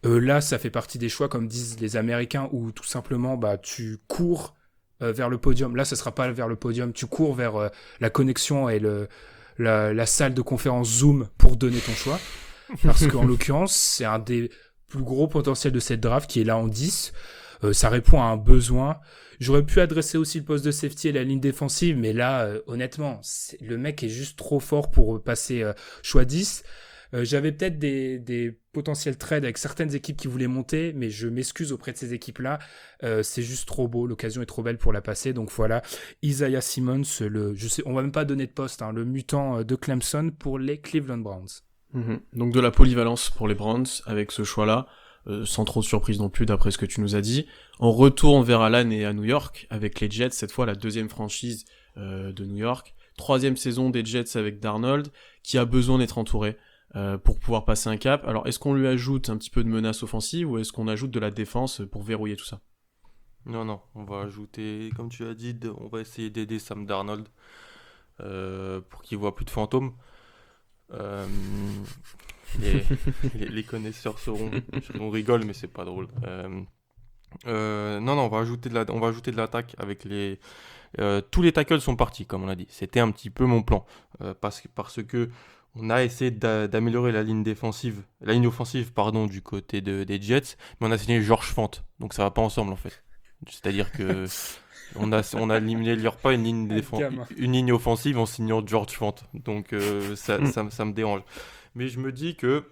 Euh, là, ça fait partie des choix, comme disent les Américains, où tout simplement, bah, tu cours euh, vers le podium. Là, ce sera pas vers le podium. Tu cours vers euh, la connexion et le, la, la salle de conférence Zoom pour donner ton choix. Parce qu'en l'occurrence, c'est un des plus gros potentiels de cette draft qui est là en dix. Euh, ça répond à un besoin. J'aurais pu adresser aussi le poste de safety et la ligne défensive, mais là, euh, honnêtement, c'est, le mec est juste trop fort pour passer euh, choix dix. Euh, j'avais peut-être des, des potentiels trades avec certaines équipes qui voulaient monter, mais je m'excuse auprès de ces équipes-là. Euh, c'est juste trop beau, l'occasion est trop belle pour la passer. Donc voilà, Isaiah Simmons, le, je sais, on va même pas donner de poste, hein, le mutant de Clemson pour les Cleveland Browns. Mmh. Donc de la polyvalence pour les Browns avec ce choix-là, euh, sans trop de surprise non plus d'après ce que tu nous as dit. On retourne vers Alan et à New York avec les Jets, cette fois la deuxième franchise euh, de New York. Troisième saison des Jets avec Darnold, qui a besoin d'être entouré euh, pour pouvoir passer un cap. Alors est-ce qu'on lui ajoute un petit peu de menace offensive ou est-ce qu'on ajoute de la défense pour verrouiller tout ça ? Non, non, on va ajouter, comme tu as dit, de- on va essayer d'aider Sam Darnold euh, pour qu'il voit plus de fantômes. Euh, les, les, les connaisseurs seront, on rigole, mais c'est pas drôle. Euh, euh, non, non, on va ajouter de la, on va ajouter de l'attaque avec les, euh, tous les tackles sont partis, comme on a dit. C'était un petit peu mon plan, euh, parce que parce que on a essayé d'a- d'améliorer la ligne défensive, la ligne offensive, pardon, du côté de, des Jets, mais on a signé George Fant, donc ça va pas ensemble en fait. C'est-à-dire que on a, on a éliminé pas une ligne, défen- une ligne offensive en signant George Fant. Donc euh, ça, ça, ça me dérange. Mais je me dis que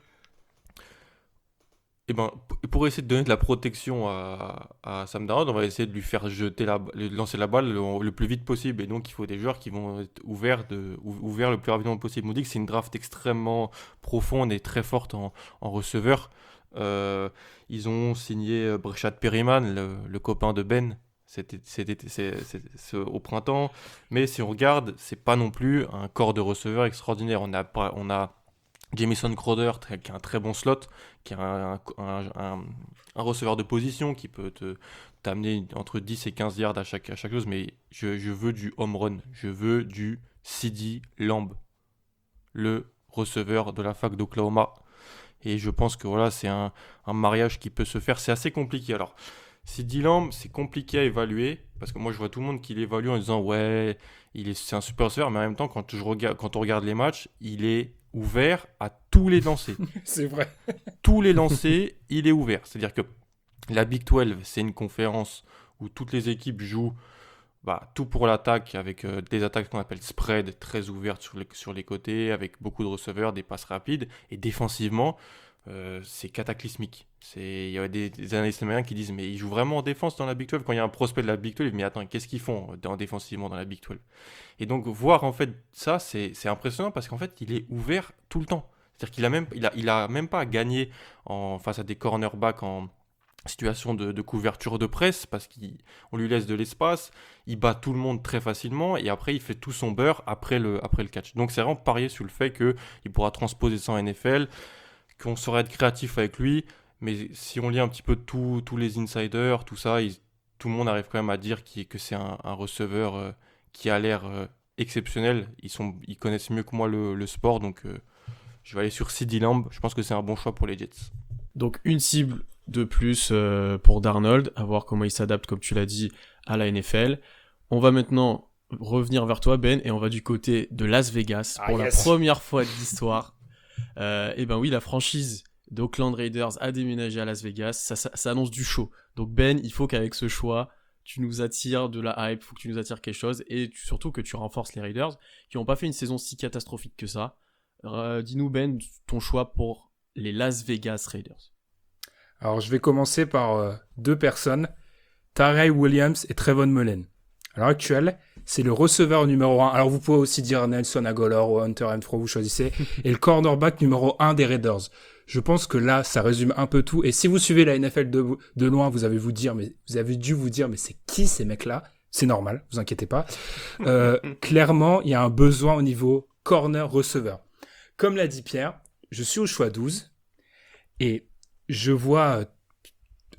eh ben, p- pour essayer de donner de la protection à, à Sam Darnold, on va essayer de lui faire jeter la, de lancer la balle le, le plus vite possible. Et donc il faut des joueurs qui vont être ouverts, de, ou- ouverts le plus rapidement possible. On dit que c'est une draft extrêmement profonde et très forte en, en receveur. Euh, ils ont signé euh, Breshad Perryman, le, le copain de Ben, c'était, c'était, c'est- c'est- c'est au printemps. Mais si on regarde, c'est pas non plus un corps de receveur extraordinaire. On a, pas- on a Jamison Crowder, très- qui a un très bon slot, qui a un, un- un- un receveur de position qui peut te, t'amener entre dix et quinze yards à chaque, à chaque chose. Mais je, je veux du home run. Je veux du CeeDee Lamb, le receveur de la fac d'Oklahoma. Et je pense que voilà, c'est un, un mariage qui peut se faire. C'est assez compliqué. Alors, CeeDee Lamb, c'est compliqué à évaluer. Parce que moi, je vois tout le monde qui l'évalue en disant ouais, il est, c'est un super receveur. Mais en même temps, quand, je regarde, quand on regarde les matchs, il est ouvert à tous les lancers. C'est vrai. Tous les lancers, il est ouvert. C'est-à-dire que la Big douze, c'est une conférence où toutes les équipes jouent bah, tout pour l'attaque, avec euh, des attaques qu'on appelle spread, très ouvertes sur les, sur les côtés, avec beaucoup de receveurs, des passes rapides. Et défensivement, euh, c'est cataclysmique. C'est, il y a des, des analystes américains qui disent mais ils jouent vraiment en défense dans la Big douze. Quand il y a un prospect de la Big douze, mais attends, qu'est-ce qu'ils font dans, défensivement dans la Big douze? Et donc voir en fait ça, c'est, c'est impressionnant parce qu'en fait il est ouvert tout le temps. C'est-à-dire qu'il a même, il a, il a même pas à gagner en, face à des cornerbacks en situation de, de couverture de presse parce qu'on lui laisse de l'espace, il bat tout le monde très facilement et après il fait tout son beurre après le, après le catch. Donc c'est vraiment parier sur le fait qu'il pourra transposer ça en N F L, qu'on saurait être créatif avec lui, mais si on lit un petit peu tous les insiders, tout ça, il, tout le monde arrive quand même à dire qu'il, que c'est un, un receveur euh, qui a l'air euh, exceptionnel. Ils, sont, ils connaissent mieux que moi le, le sport, donc euh, je vais aller sur CeeDee Lamb. Je pense que c'est un bon choix pour les Jets. Donc une cible de plus euh, pour Darnold, à voir comment il s'adapte, comme tu l'as dit, à la N F L. On va maintenant revenir vers toi, Ben, et on va du côté de Las Vegas Ah, pour yes. la première fois de l'histoire. Euh, et ben oui, la franchise d'Oakland Raiders a déménagé à Las Vegas. Ça, ça, ça annonce du show. Donc Ben, il faut qu'avec ce choix, tu nous attires de la hype, il faut que tu nous attires quelque chose, et tu, surtout que tu renforces les Raiders, qui n'ont pas fait une saison si catastrophique que ça. Euh, dis-nous Ben, ton choix pour les Las Vegas Raiders. Alors, je vais commencer par euh, deux personnes, Tyrell Williams et Trevon Mullen. À l'heure actuelle, c'est le receveur numéro un. Alors, vous pouvez aussi dire Nelson Agholor ou Hunter Renfrow, vous choisissez. Et le cornerback numéro un des Raiders. Je pense que là, ça résume un peu tout. Et si vous suivez la N F L de, de loin, vous avez, vous, dire, mais, vous avez dû vous dire, mais c'est qui ces mecs-là? C'est normal, vous inquiétez pas. Euh, clairement, il y a un besoin au niveau corner-receveur. Comme l'a dit Pierre, je suis au choix douze. Et je vois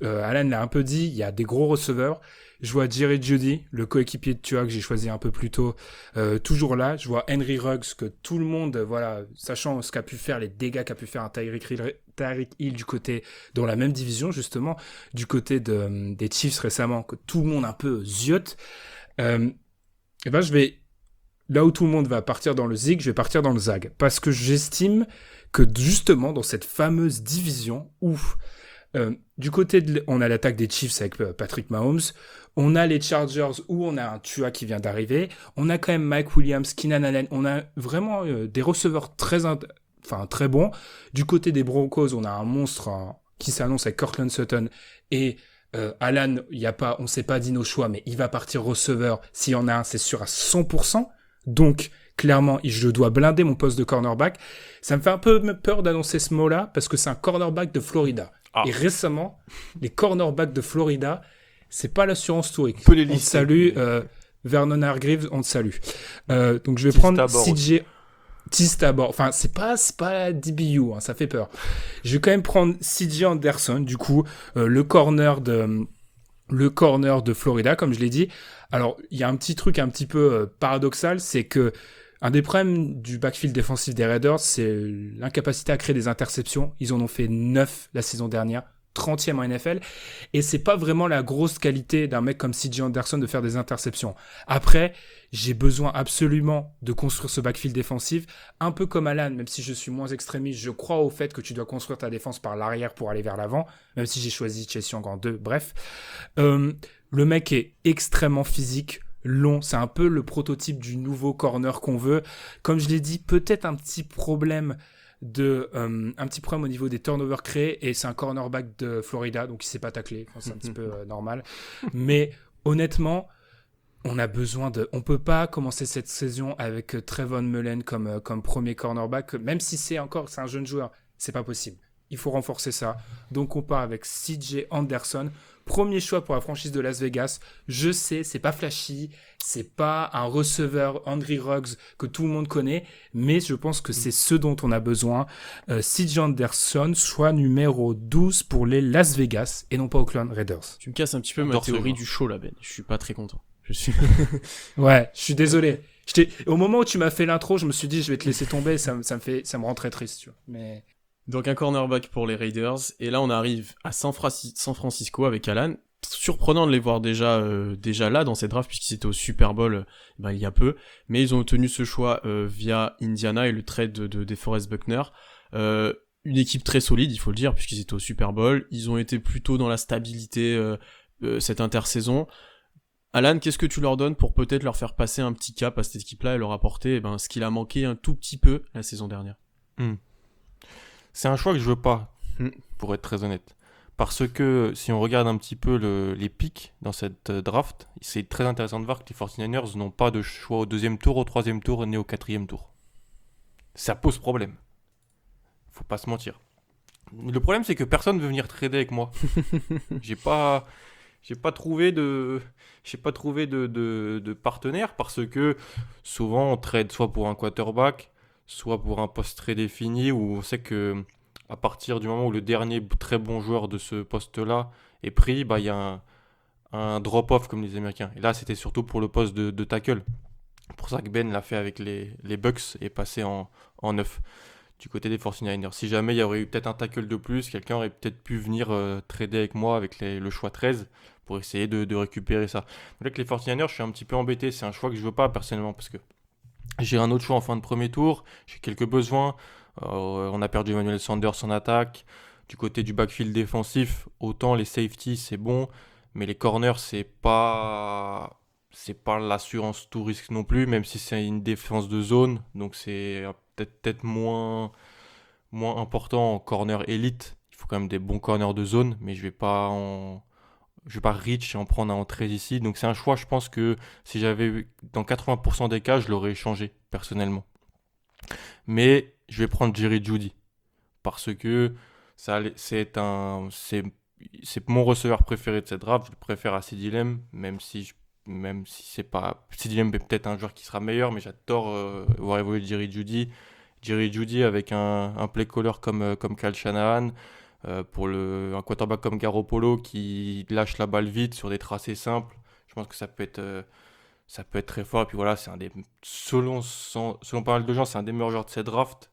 euh, Alan l'a un peu dit, il y a des gros receveurs. Je vois Jerry Jeudy, le coéquipier de Tua que j'ai choisi un peu plus tôt, euh, toujours là. Je vois Henry Ruggs, que tout le monde, voilà, sachant ce qu'a pu faire, les dégâts qu'a pu faire un Tyreek Hill, Tyreek Hill du côté, dans la même division justement, du côté de, des Chiefs récemment, que tout le monde un peu ziote. Euh, et ben je vais, là où tout le monde va partir dans le zig, je vais partir dans le zag. Parce que j'estime que justement, dans cette fameuse division où... Euh, du côté de, on a l'attaque des Chiefs avec euh, Patrick Mahomes, on a les Chargers où on a un Tua qui vient d'arriver, on a quand même Mike Williams, Keenan Allen, on a vraiment euh, des receveurs très, int- enfin, très bons. Du côté des Broncos, on a un monstre hein, qui s'annonce avec Courtland Sutton et euh, Alan, y a pas, on ne s'est pas dit nos choix, mais il va partir receveur. S'il y en a un, c'est sûr à cent pour cent. Donc, clairement, je dois blinder mon poste de cornerback. Ça me fait un peu peur d'annoncer ce mot-là parce que c'est un cornerback de Florida. Ah. Et récemment, les cornerbacks de Florida, c'est pas l'assurance touristique. On peut les lister. On te salue, euh, Vernon Hargreaves, on te salue. Euh, donc je vais Tista prendre C J Tistabor. Enfin, c'est pas, c'est pas D B U, hein, ça fait peur. Je vais quand même prendre C J Anderson, du coup, euh, le corner de, le corner de Florida, comme je l'ai dit. Alors, il y a un petit truc un petit peu euh, paradoxal, c'est que un des problèmes du backfield défensif des Raiders, c'est l'incapacité à créer des interceptions. Ils en ont fait neuf la saison dernière, trentième en N F L. Et c'est pas vraiment la grosse qualité d'un mec comme C J Anderson de faire des interceptions. Après, j'ai besoin absolument de construire ce backfield défensif. Un peu comme Alan, même si je suis moins extrémiste, je crois au fait que tu dois construire ta défense par l'arrière pour aller vers l'avant, même si j'ai choisi Chase Young en deux. Bref, euh, le mec est extrêmement physique, long, c'est un peu le prototype du nouveau corner qu'on veut. Comme je l'ai dit, peut-être un petit problème de euh, un petit problème au niveau des turnovers créés, et c'est un cornerback de Florida, donc il s'est pas taclé, enfin, c'est un petit peu euh, normal. Mais honnêtement, on a besoin de, on peut pas commencer cette saison avec euh, Trevon Mullen comme euh, comme premier cornerback, même si c'est encore c'est un jeune joueur, c'est pas possible. Il faut renforcer ça. Donc on part avec C J Anderson. Premier choix pour la franchise de Las Vegas. Je sais, c'est pas flashy, c'est pas un receveur Henry Ruggs que tout le monde connaît, mais je pense que c'est ce dont on a besoin. Euh, C J Anderson, choix numéro douze pour les Las Vegas et non pas Oakland Raiders. Tu me casses un petit peu ma théorie du show là, Ben. Je suis pas très content. Je suis. Ouais, je suis désolé. Je Au moment où tu m'as fait l'intro, je me suis dit je vais te laisser tomber. Ça, ça me fait, ça me rend très triste, tu vois. Mais donc un cornerback pour les Raiders, et là on arrive à San, Francis- San Francisco avec Alan. Surprenant de les voir déjà euh, déjà là dans cette draft, puisqu'ils étaient au Super Bowl euh, ben, il y a peu, mais ils ont obtenu ce choix euh, via Indiana et le trade de, de DeForest Buckner. Euh, une équipe très solide, il faut le dire, puisqu'ils étaient au Super Bowl. Ils ont été plutôt dans la stabilité euh, euh, cette intersaison. Alan, qu'est-ce que tu leur donnes pour peut-être leur faire passer un petit cap à cette équipe-là et leur apporter eh ben, ce qu'il a manqué un tout petit peu la saison dernière? Hmm. C'est un choix que je veux pas, hmm. pour être très honnête. Parce que si on regarde un petit peu le, les pics dans cette draft, c'est très intéressant de voir que les forty-niners n'ont pas de choix au deuxième tour, au troisième tour, ni au quatrième tour. Ça pose problème. Faut pas se mentir. Le problème, c'est que personne ne veut venir trader avec moi. j'ai pas, j'ai pas trouvé de, j'ai pas trouvé de, de, de partenaire parce que souvent on trade soit pour un quarterback, soit pour un poste très défini où on sait que à partir du moment où le dernier très bon joueur de ce poste-là est pris, bah, y a un, un drop-off comme les Américains. Et là, c'était surtout pour le poste de, de tackle. C'est pour ça que Ben l'a fait avec les, les Bucks et passé en, en neuf du côté des forty-niners. Si jamais il y aurait eu peut-être un tackle de plus, quelqu'un aurait peut-être pu venir euh, trader avec moi avec les, le choix treize pour essayer de, de récupérer ça. Donc avec les forty-niners, je suis un petit peu embêté. C'est un choix que je ne veux pas personnellement parce que j'ai un autre choix en fin de premier tour. J'ai quelques besoins. Euh, on a perdu Emmanuel Sanders en attaque. Du côté du backfield défensif, autant les safeties c'est bon, mais les corners c'est pas c'est pas l'assurance tout risque non plus, même si c'est une défense de zone, donc c'est peut-être peut-être moins moins important en corner élite. Il faut quand même des bons corners de zone, mais je vais pas en je vais pas reach et en prendre un en treize ici. Donc c'est un choix, je pense que si j'avais eu dans quatre-vingts pour cent des cas, je l'aurais échangé personnellement. Mais je vais prendre Jerry Jeudy parce que ça, c'est, un, c'est, c'est mon receveur préféré de cette draft. Je le préfère à CeeDee Lamb, même si, je, même si c'est pas... CeeDee Lamb est peut-être un joueur qui sera meilleur, mais j'adore euh, voir évoluer Jerry Jeudy. Jerry Jeudy avec un, un play caller comme, comme Kyle Shanahan, Euh, pour le, un quarterback comme Garoppolo qui lâche la balle vite sur des tracés simples, je pense que ça peut être, euh, ça peut être très fort. Et puis voilà, c'est un des, selon, son- selon pas mal de gens, c'est un des meilleurs joueurs de cette draft.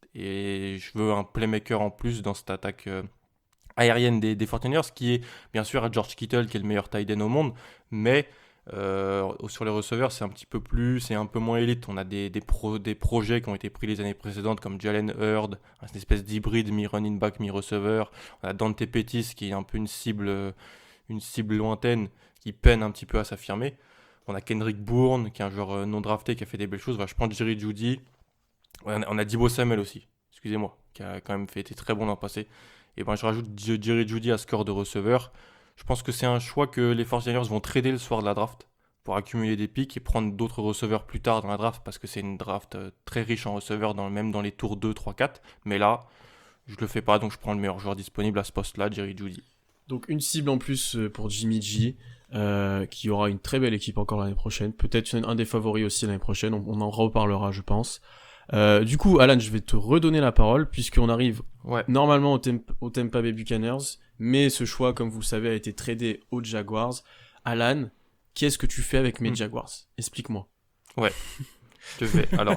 Et je veux un playmaker en plus dans cette attaque euh, aérienne des, des forty-niners, qui est bien sûr à George Kittle, qui est le meilleur tight end au monde, mais euh, sur les receveurs, c'est un petit peu plus, c'est un peu moins élite. On a des, des, pro, des projets qui ont été pris les années précédentes, comme Jalen Hurd, une espèce d'hybride mi-running back, mi-receveur. On a Dante Pettis, qui est un peu une cible, une cible lointaine, qui peine un petit peu à s'affirmer. On a Kendrick Bourne, qui est un joueur non drafté, qui a fait des belles choses. Enfin, je prends Jerry Jeudy. On a, on a Deebo Samuel aussi, excusez-moi, qui a quand même fait, été très bon l'an passé. Et ben, je rajoute Jerry Jeudy à score de receveur. Je pense que c'est un choix que les forty-niners vont trader le soir de la draft pour accumuler des pics et prendre d'autres receveurs plus tard dans la draft, parce que c'est une draft très riche en receveurs, dans, même dans les tours deux, trois, quatre. Mais là, je le fais pas, donc je prends le meilleur joueur disponible à ce poste-là, Jerry Jeudy. Donc une cible en plus pour Jimmy G, euh, qui aura une très belle équipe encore l'année prochaine. Peut-être un des favoris aussi l'année prochaine, on, on en reparlera je pense. Euh, du coup, Alan, je vais te redonner la parole, puisqu'on arrive ouais. normalement au, temp- au Tampa Bay Buccaneers, mais ce choix, comme vous le savez, a été tradé aux Jaguars. Alan, qu'est-ce que tu fais avec mes mmh. Jaguars ? Explique-moi. Ouais, je te fais. Alors,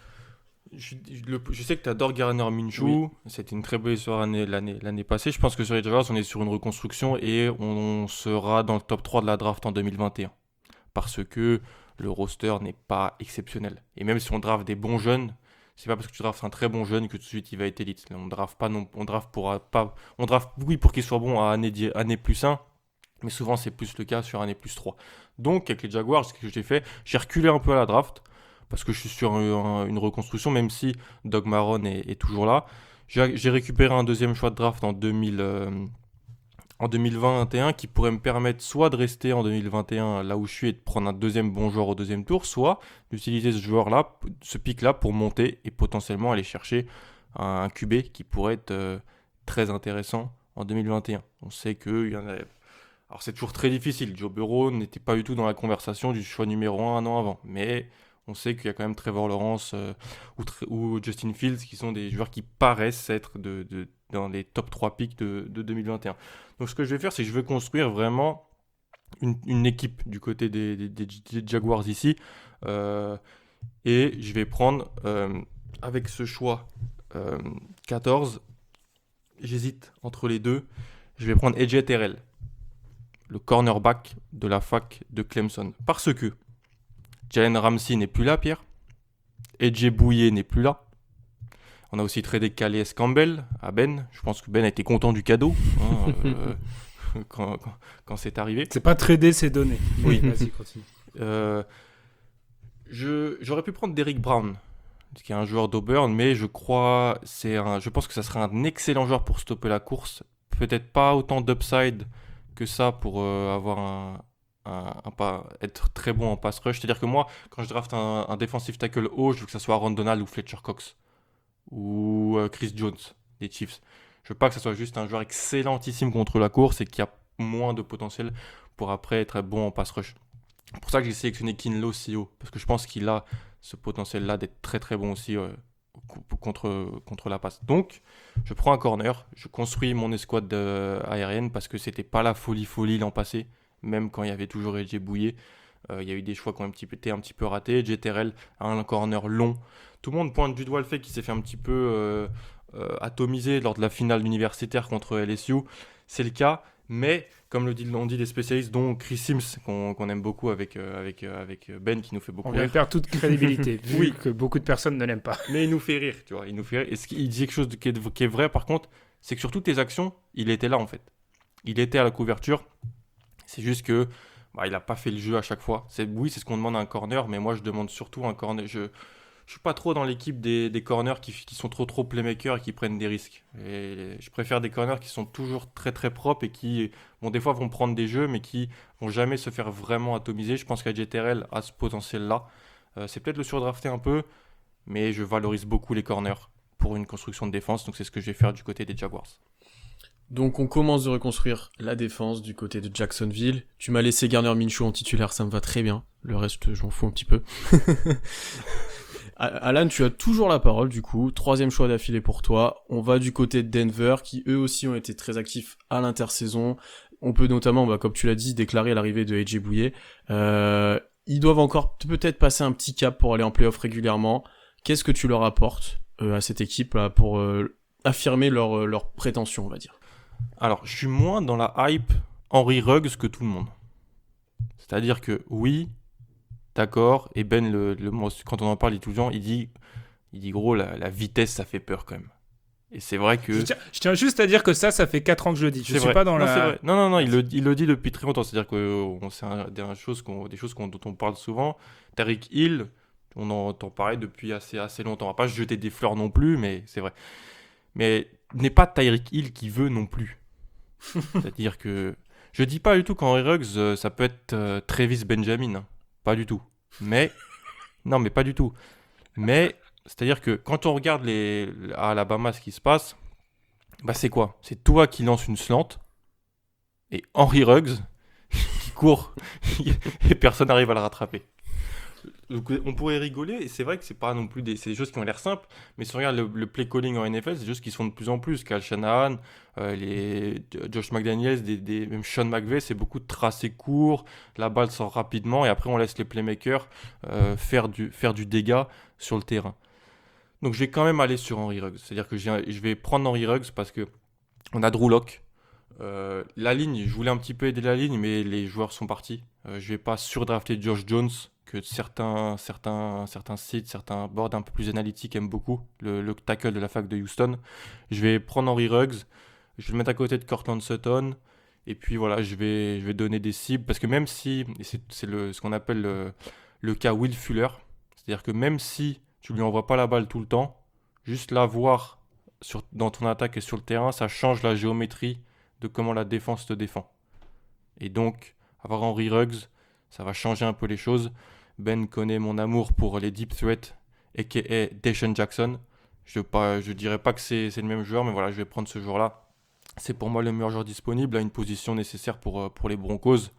je, je, le, je sais que tu adores Gardner Minshew. Oui. C'était une très belle histoire l'année, l'année, l'année passée. Je pense que sur les Jaguars, on est sur une reconstruction et on sera dans le top trois de la draft en deux mille vingt et un. Parce que le roster n'est pas exceptionnel. Et même si on draft des bons jeunes, c'est pas parce que tu draftes un très bon jeune que tout de suite il va être élite. On draft pas non, on draft pour pas, on draft oui pour qu'il soit bon à année, année plus un, mais souvent c'est plus le cas sur année plus trois. Donc avec les Jaguars, ce que j'ai fait, j'ai reculé un peu à la draft parce que je suis sur un, une reconstruction, même si Doug Marrone est, est toujours là. J'ai, j'ai récupéré un deuxième choix de draft en deux mille. Euh, en deux mille vingt et un, qui pourrait me permettre soit de rester en deux mille vingt et un là où je suis et de prendre un deuxième bon joueur au deuxième tour, soit d'utiliser ce joueur-là, ce pic-là pour monter et potentiellement aller chercher un Q B qui pourrait être euh, très intéressant en deux mille vingt et un. On sait qu'il y en a... Alors c'est toujours très difficile, Joe Burrow n'était pas du tout dans la conversation du choix numéro un un an avant, mais on sait qu'il y a quand même Trevor Lawrence euh, ou, ou Justin Fields qui sont des joueurs qui paraissent être de, de, dans les top trois picks de, de deux mille vingt et un. Donc ce que je vais faire, c'est que je vais construire vraiment une, une équipe du côté des, des, des, des Jaguars ici. Euh, et je vais prendre, euh, avec ce choix euh, quatorze, j'hésite entre les deux. Je vais prendre A J Terrell, le cornerback de la fac de Clemson. Parce que Jalen Ramsey n'est plus là, Pierre. A J Bouye n'est plus là. On a aussi tradé Calais Campbell à Ben. Je pense que Ben a été content du cadeau hein, euh, quand, quand, quand c'est arrivé. C'est pas tradé, c'est donné. Oui, vas-y, continue. Euh, je, j'aurais pu prendre Derrick Brown, qui est un joueur d'Auburn, mais je crois, c'est un, je pense que ça serait un excellent joueur pour stopper la course. Peut-être pas autant d'upside que ça pour euh, avoir un, un, un pas, être très bon en pass rush. C'est-à-dire que moi, quand je draft un, un defensive tackle haut, je veux que ça soit Aaron Donald ou Fletcher Cox. Ou euh, Chris Jones des Chiefs. Je veux pas que ce soit juste un joueur excellentissime contre la course et qui a moins de potentiel pour après être bon en pass rush. C'est pour ça que j'ai sélectionné Kinlaw si haut, parce que je pense qu'il a ce potentiel-là d'être très très bon aussi euh, contre, contre la passe. Donc, je prends un corner, je construis mon escouade euh, aérienne parce que c'était pas la folie folie l'an passé, même quand il y avait toujours A J Bouye. Euh, il y a eu des choix qui ont un petit peu, été un petit peu ratés. J T R L a un corner long. Tout le monde pointe du doigt le fait qu'il s'est fait un petit peu euh, euh, atomiser lors de la finale universitaire contre L S U. C'est le cas, mais comme le dit, l'ont dit les spécialistes, dont Chris Sims, qu'on, qu'on aime beaucoup avec, euh, avec, euh, avec Ben, qui nous fait beaucoup On rire. vient de perdre toute crédibilité, vu oui. que beaucoup de personnes ne l'aiment pas. Mais il nous fait rire, tu vois. Il nous fait rire. Et ce qu'il dit quelque chose de, qui, est, qui est vrai, par contre, c'est que sur toutes les actions, il était là, en fait. Il était à la couverture. C'est juste que bah, il n'a pas fait le jeu à chaque fois. C'est, oui, c'est ce qu'on demande à un corner, mais moi, je demande surtout un corner. Je ne suis pas trop dans l'équipe des, des corners qui, qui sont trop, trop playmakers et qui prennent des risques. Et je préfère des corners qui sont toujours très, très propres et qui, bon, des fois, vont prendre des jeux, mais qui vont jamais se faire vraiment atomiser. Je pense qu'A J T R L a ce potentiel-là. Euh, c'est peut-être le surdrafter un peu, mais je valorise beaucoup les corners pour une construction de défense. Donc, c'est ce que je vais faire du côté des Jaguars. Donc on commence de reconstruire la défense du côté de Jacksonville. Tu m'as laissé Gardner Minshew en titulaire, ça me va très bien. Le reste, je m'en fous un petit peu. Alan, tu as toujours la parole du coup, troisième choix d'affilée pour toi. On va du côté de Denver, qui eux aussi ont été très actifs à l'intersaison. On peut notamment, bah, comme tu l'as dit, déclarer l'arrivée de A J Bouye. Euh, ils doivent encore peut-être passer un petit cap pour aller en playoff régulièrement. Qu'est-ce que tu leur apportes euh, à cette équipe là, pour euh, affirmer leur, leur prétention, on va dire? Alors, je suis moins dans la hype Henry Ruggs que tout le monde. C'est-à-dire que oui, d'accord, et Ben, le, le, quand on en parle, il dit tout le temps, il dit, il dit gros, la, la vitesse, ça fait peur quand même. Et c'est vrai que... Je tiens, je tiens juste à dire que ça, ça fait quatre ans que je le dis. Je c'est suis vrai. pas dans non, la... C'est vrai. Non, non, non, il le, il le dit depuis très longtemps. C'est-à-dire que on, c'est un, des choses, qu'on, des choses qu'on, dont on parle souvent. Tyreek Hill, on en entend parler depuis assez, assez longtemps. On va pas se jeter des fleurs non plus, mais c'est vrai. Mais n'est pas Tyreek Hill qui veut non plus. C'est-à-dire que... Je dis pas du tout qu'Henry Ruggs, euh, ça peut être euh, Travis Benjamin. Hein. Pas du tout. Mais... Non, mais pas du tout. Mais, c'est-à-dire que quand on regarde les, à Alabama ce qui se passe, bah c'est quoi? C'est toi qui lance une slant et Henry Ruggs qui court et personne n'arrive à le rattraper. Donc, on pourrait rigoler, et c'est vrai que c'est pas non plus des, c'est des choses qui ont l'air simples, mais si on regarde le, le play calling en N F L, c'est des choses qui se font de plus en plus. Kyle Shanahan, euh, les, Josh McDaniels, des, des, même Sean McVay, c'est beaucoup de tracés courts, la balle sort rapidement, et après on laisse les playmakers euh, faire, du, faire du dégât sur le terrain. Donc je vais quand même aller sur Henry Ruggs, c'est-à-dire que j'ai, je vais prendre Henry Ruggs parce que on a Drew Lock. Euh, la ligne, je voulais un petit peu aider la ligne, mais les joueurs sont partis. Euh, je vais pas surdrafter Josh Jones, que certains, certains, certains sites, certains boards un peu plus analytiques aiment beaucoup, le, le tackle de la fac de Houston. Je vais prendre Henry Ruggs, je vais le mettre à côté de Courtland Sutton, et puis voilà, je vais, je vais donner des cibles, parce que même si, et c'est, c'est le, ce qu'on appelle le, le cas Will Fuller, c'est-à-dire que même si tu lui envoies pas la balle tout le temps, juste la voir sur, dans ton attaque et sur le terrain, ça change la géométrie de comment la défense te défend. Et donc, avoir Henry Ruggs, ça va changer un peu les choses. Ben connaît mon amour pour les deep threats, aka Deshaun Jackson. Je ne dirais pas que c'est, c'est le même joueur, mais voilà, je vais prendre ce joueur-là. C'est pour moi le meilleur joueur disponible, à une position nécessaire pour, pour les Broncos.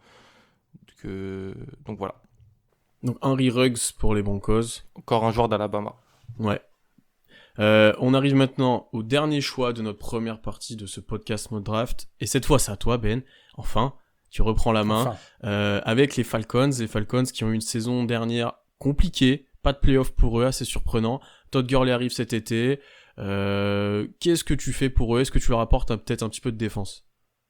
Que, donc voilà. Donc Henry Ruggs pour les Broncos. Encore un joueur d'Alabama. Ouais. Euh, on arrive maintenant au dernier choix de notre première partie de ce podcast Mock Draft. Et cette fois, c'est à toi, Ben. Enfin, tu reprends la main. Enfin. Euh, avec les Falcons. Les Falcons qui ont eu une saison dernière compliquée. Pas de playoff pour eux, assez surprenant. Todd Gurley arrive cet été. Euh, qu'est-ce que tu fais pour eux? Est-ce que tu leur apportes un, peut-être un petit peu de défense?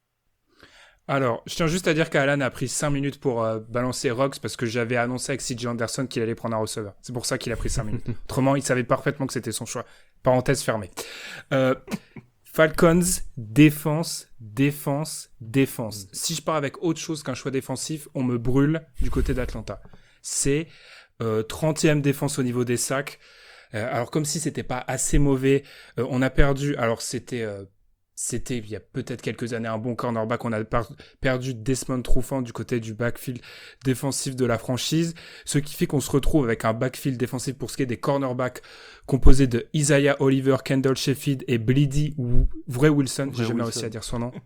Alors, je tiens juste à dire qu'Alan a pris cinq minutes pour euh, balancer Ruggs parce que j'avais annoncé avec C J Anderson qu'il allait prendre un receveur. C'est pour ça qu'il a pris cinq minutes. Autrement, il savait parfaitement que c'était son choix. Parenthèse fermée. Euh, Falcons, défense, défense, défense. Si je pars avec autre chose qu'un choix défensif, on me brûle du côté d'Atlanta. C'est euh, trentième défense au niveau des sacs. Euh, alors, comme si c'était pas assez mauvais, euh, on a perdu. Alors, c'était... Euh, C'était, il y a peut-être quelques années, un bon cornerback. On a par- perdu Desmond Trufant du côté du backfield défensif de la franchise. Ce qui fait qu'on se retrouve avec un backfield défensif pour ce qui est des cornerbacks composé de Isaiah Oliver, Kendall Sheffield et Bleedy ou Vrai Wilson. J'ai jamais réussi à dire son nom.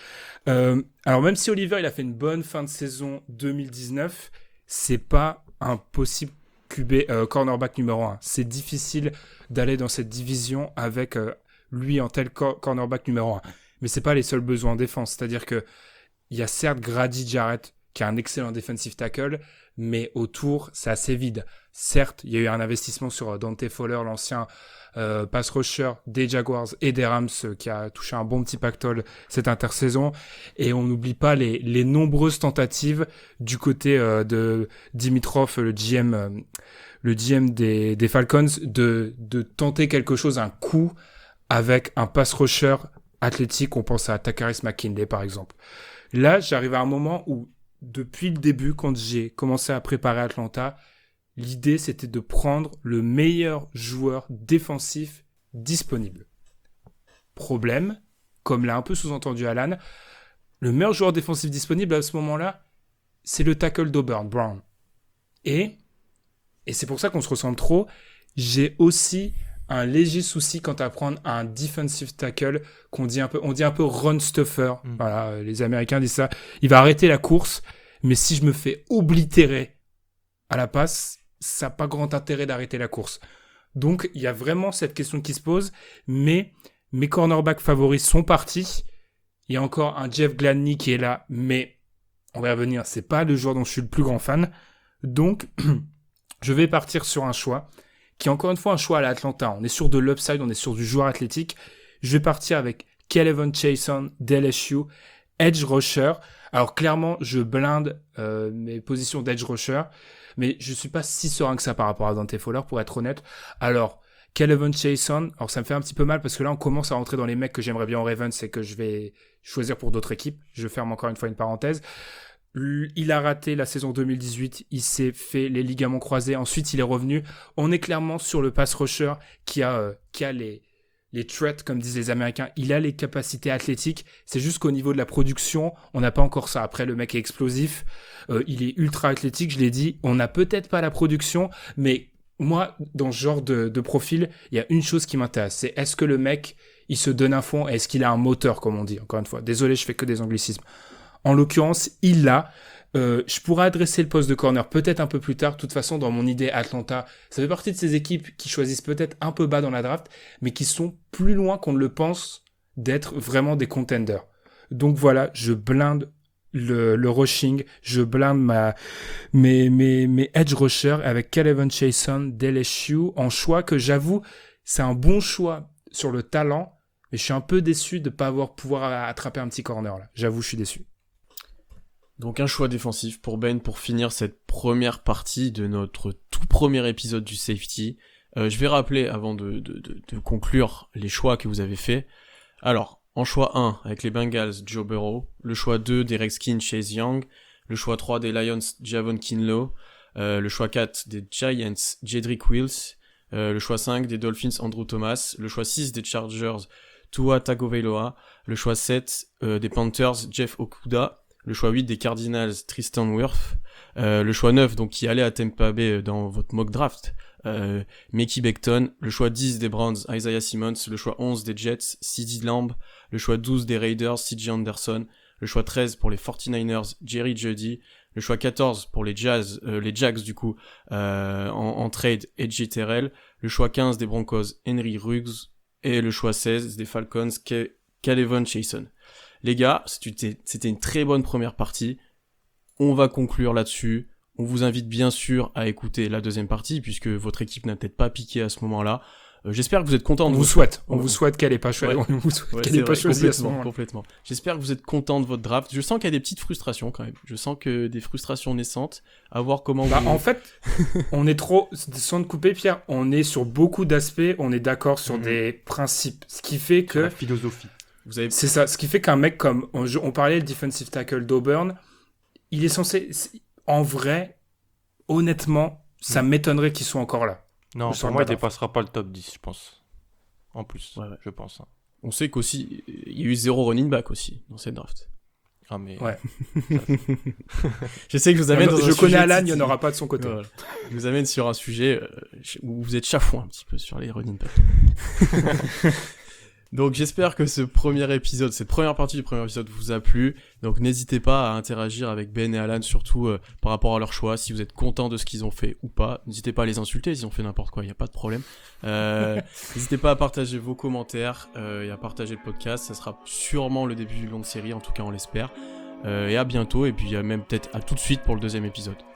euh, alors, même si Oliver, il a fait une bonne fin de saison deux mille dix-neuf, c'est pas un possible Q B, euh, cornerback numéro un. C'est difficile d'aller dans cette division avec... Euh, lui en tel cor- cornerback numéro un. Mais c'est pas les seuls besoins en défense. C'est-à-dire que il y a certes Grady Jarrett qui est un excellent defensive tackle, mais autour, c'est assez vide. Certes, il y a eu un investissement sur Dante Fowler, l'ancien euh, pass rusher des Jaguars et des Rams, euh, qui a touché un bon petit pactole cette intersaison. Et on n'oublie pas les, les nombreuses tentatives du côté euh, de Dimitrov, le G M, euh, le G M des, des Falcons, de, de tenter quelque chose, un coup, avec un pass rusher athlétique. On pense à Takaris McKinley, par exemple. Là, j'arrive à un moment où, depuis le début, quand j'ai commencé à préparer Atlanta, l'idée, c'était de prendre le meilleur joueur défensif disponible. Problème, comme l'a un peu sous-entendu Alan, le meilleur joueur défensif disponible à ce moment-là, c'est le tackle d'Auburn, Brown. Et, et c'est pour ça qu'on se ressemble trop, j'ai aussi... un léger souci quant à prendre un defensive tackle qu'on dit un peu, on dit un peu run stuffer. Mm. Voilà, les Américains disent ça. Il va arrêter la course, mais si je me fais oblitérer à la passe, ça n'a pas grand intérêt d'arrêter la course. Donc, il y a vraiment cette question qui se pose, mais mes cornerbacks favoris sont partis. Il y a encore un Jeff Gladney qui est là, mais on va y revenir, c'est pas le joueur dont je suis le plus grand fan. Donc, je vais partir sur un choix qui est encore une fois un choix à l'Atlanta. On est sur de l'upside, on est sur du joueur athlétique. Je vais partir avec K'Lavon Chaisson d'L S U, edge rusher. Alors clairement, je blinde euh, mes positions d'edge rusher, mais je suis pas si serein que ça par rapport à Dante Fowler, pour être honnête. Alors, K'Lavon Chaisson, alors ça me fait un petit peu mal parce que là, on commence à rentrer dans les mecs que j'aimerais bien en Ravens et que je vais choisir pour d'autres équipes. Je ferme encore une fois une parenthèse. Il a raté la saison deux mille dix-huit, il s'est fait les ligaments croisés, ensuite il est revenu. On est clairement sur le pass rusher qui a, euh, qui a les, les traits, comme disent les Américains. Il a les capacités athlétiques, c'est juste qu'au niveau de la production, on n'a pas encore ça. Après, le mec est explosif, euh, il est ultra athlétique, je l'ai dit. On n'a peut-être pas la production, mais moi, dans ce genre de, de profil, il y a une chose qui m'intéresse, c'est est-ce que le mec, il se donne un fond, est-ce qu'il a un moteur, comme on dit, encore une fois. Désolé, je fais que des anglicismes. En l'occurrence, il l'a. Euh, je pourrais adresser le poste de corner peut-être un peu plus tard. De toute façon, dans mon idée, Atlanta, ça fait partie de ces équipes qui choisissent peut-être un peu bas dans la draft, mais qui sont plus loin qu'on ne le pense d'être vraiment des contenders. Donc voilà, je blinde le, le rushing, je blinde ma, mes, mes, mes edge rushers avec K'Lavon Chaisson d'L S U en choix que j'avoue, c'est un bon choix sur le talent, mais je suis un peu déçu de ne pas avoir pouvoir attraper un petit corner là. J'avoue, je suis déçu. Donc un choix défensif pour Ben pour finir cette première partie de notre tout premier épisode du Safety. Euh, je vais rappeler avant de, de, de, de conclure les choix que vous avez faits. Alors, en choix un, avec les Bengals, Joe Burrow. Le choix deux, des Redskins, Chase Young. Le choix trois, des Lions, Javon Kinlaw. Euh, le choix quatre, des Giants, Jedrick Wills. Euh, le choix cinq, des Dolphins, Andrew Thomas. Le choix six, des Chargers, Tua Tagovailoa. Le choix sept, euh, des Panthers, Jeff Okudah. Le choix huit des Cardinals, Tristan Wirth. Euh, le choix neuf, donc qui allait à Tampa Bay dans votre mock draft, euh, Mekhi Becton. Le choix dix des Browns, Isaiah Simmons. Le choix onze des Jets, CeeDee Lamb. Le choix douze des Raiders, C J Anderson. Le choix treize pour les forty-niners, Jerry Jeudy. Le choix quatorze pour les Jazz, euh, les Jags du coup, euh, en, en trade, A J Terrell. Le choix quinze des Broncos, Henry Ruggs. Et le choix seize des Falcons, K'Lavon Chaisson. Les gars, c'était, c'était une très bonne première partie. On va conclure là-dessus. On vous invite bien sûr à écouter la deuxième partie, puisque votre équipe n'a peut-être pas piqué à ce moment-là. Euh, j'espère que vous êtes contents. On de vous votre... souhaite. On ouais. vous souhaite qu'elle n'ait pas choisi. Ouais. On vous souhaite Ouais, qu'elle n'ait pas vrai, choisi à ce moment. Complètement. J'espère que vous êtes contents de votre draft. Je sens qu'il y a des petites frustrations quand même. Je sens que des frustrations naissantes. À voir comment bah, vous... En fait, on est trop... Sans te couper, Pierre, on est sur beaucoup d'aspects. On est d'accord sur mmh. des principes. Ce qui fait que... La philosophie. Vous avez... C'est ça, ce qui fait qu'un mec comme, on, on parlait le defensive tackle d'Auburn, il est censé, en vrai, honnêtement, ça mmh. m'étonnerait qu'il soit encore là. Non, pour moi, il dépassera pas le top dix, je pense. En plus, ouais, ouais. je pense. Hein. On sait qu'aussi, il y a eu zéro running back aussi dans cette draft. Ah mais... Ouais. Je sais que je vous amène non, dans je un connais sujet Alan, il n'y en aura pas de son côté. Voilà. Je vous amène sur un sujet euh, où vous êtes chafouin un petit peu sur les running backs. Donc j'espère que ce premier épisode, cette première partie du premier épisode vous a plu. Donc n'hésitez pas à interagir avec Ben et Alan, surtout euh, par rapport à leur choix. Si vous êtes content de ce qu'ils ont fait ou pas, n'hésitez pas à les insulter s'ils ont fait n'importe quoi, il n'y a pas de problème. Euh, n'hésitez pas à partager vos commentaires euh, et à partager le podcast. Ça sera sûrement le début d'une longue série, en tout cas on l'espère. Euh, et à bientôt, et puis même peut-être à tout de suite pour le deuxième épisode.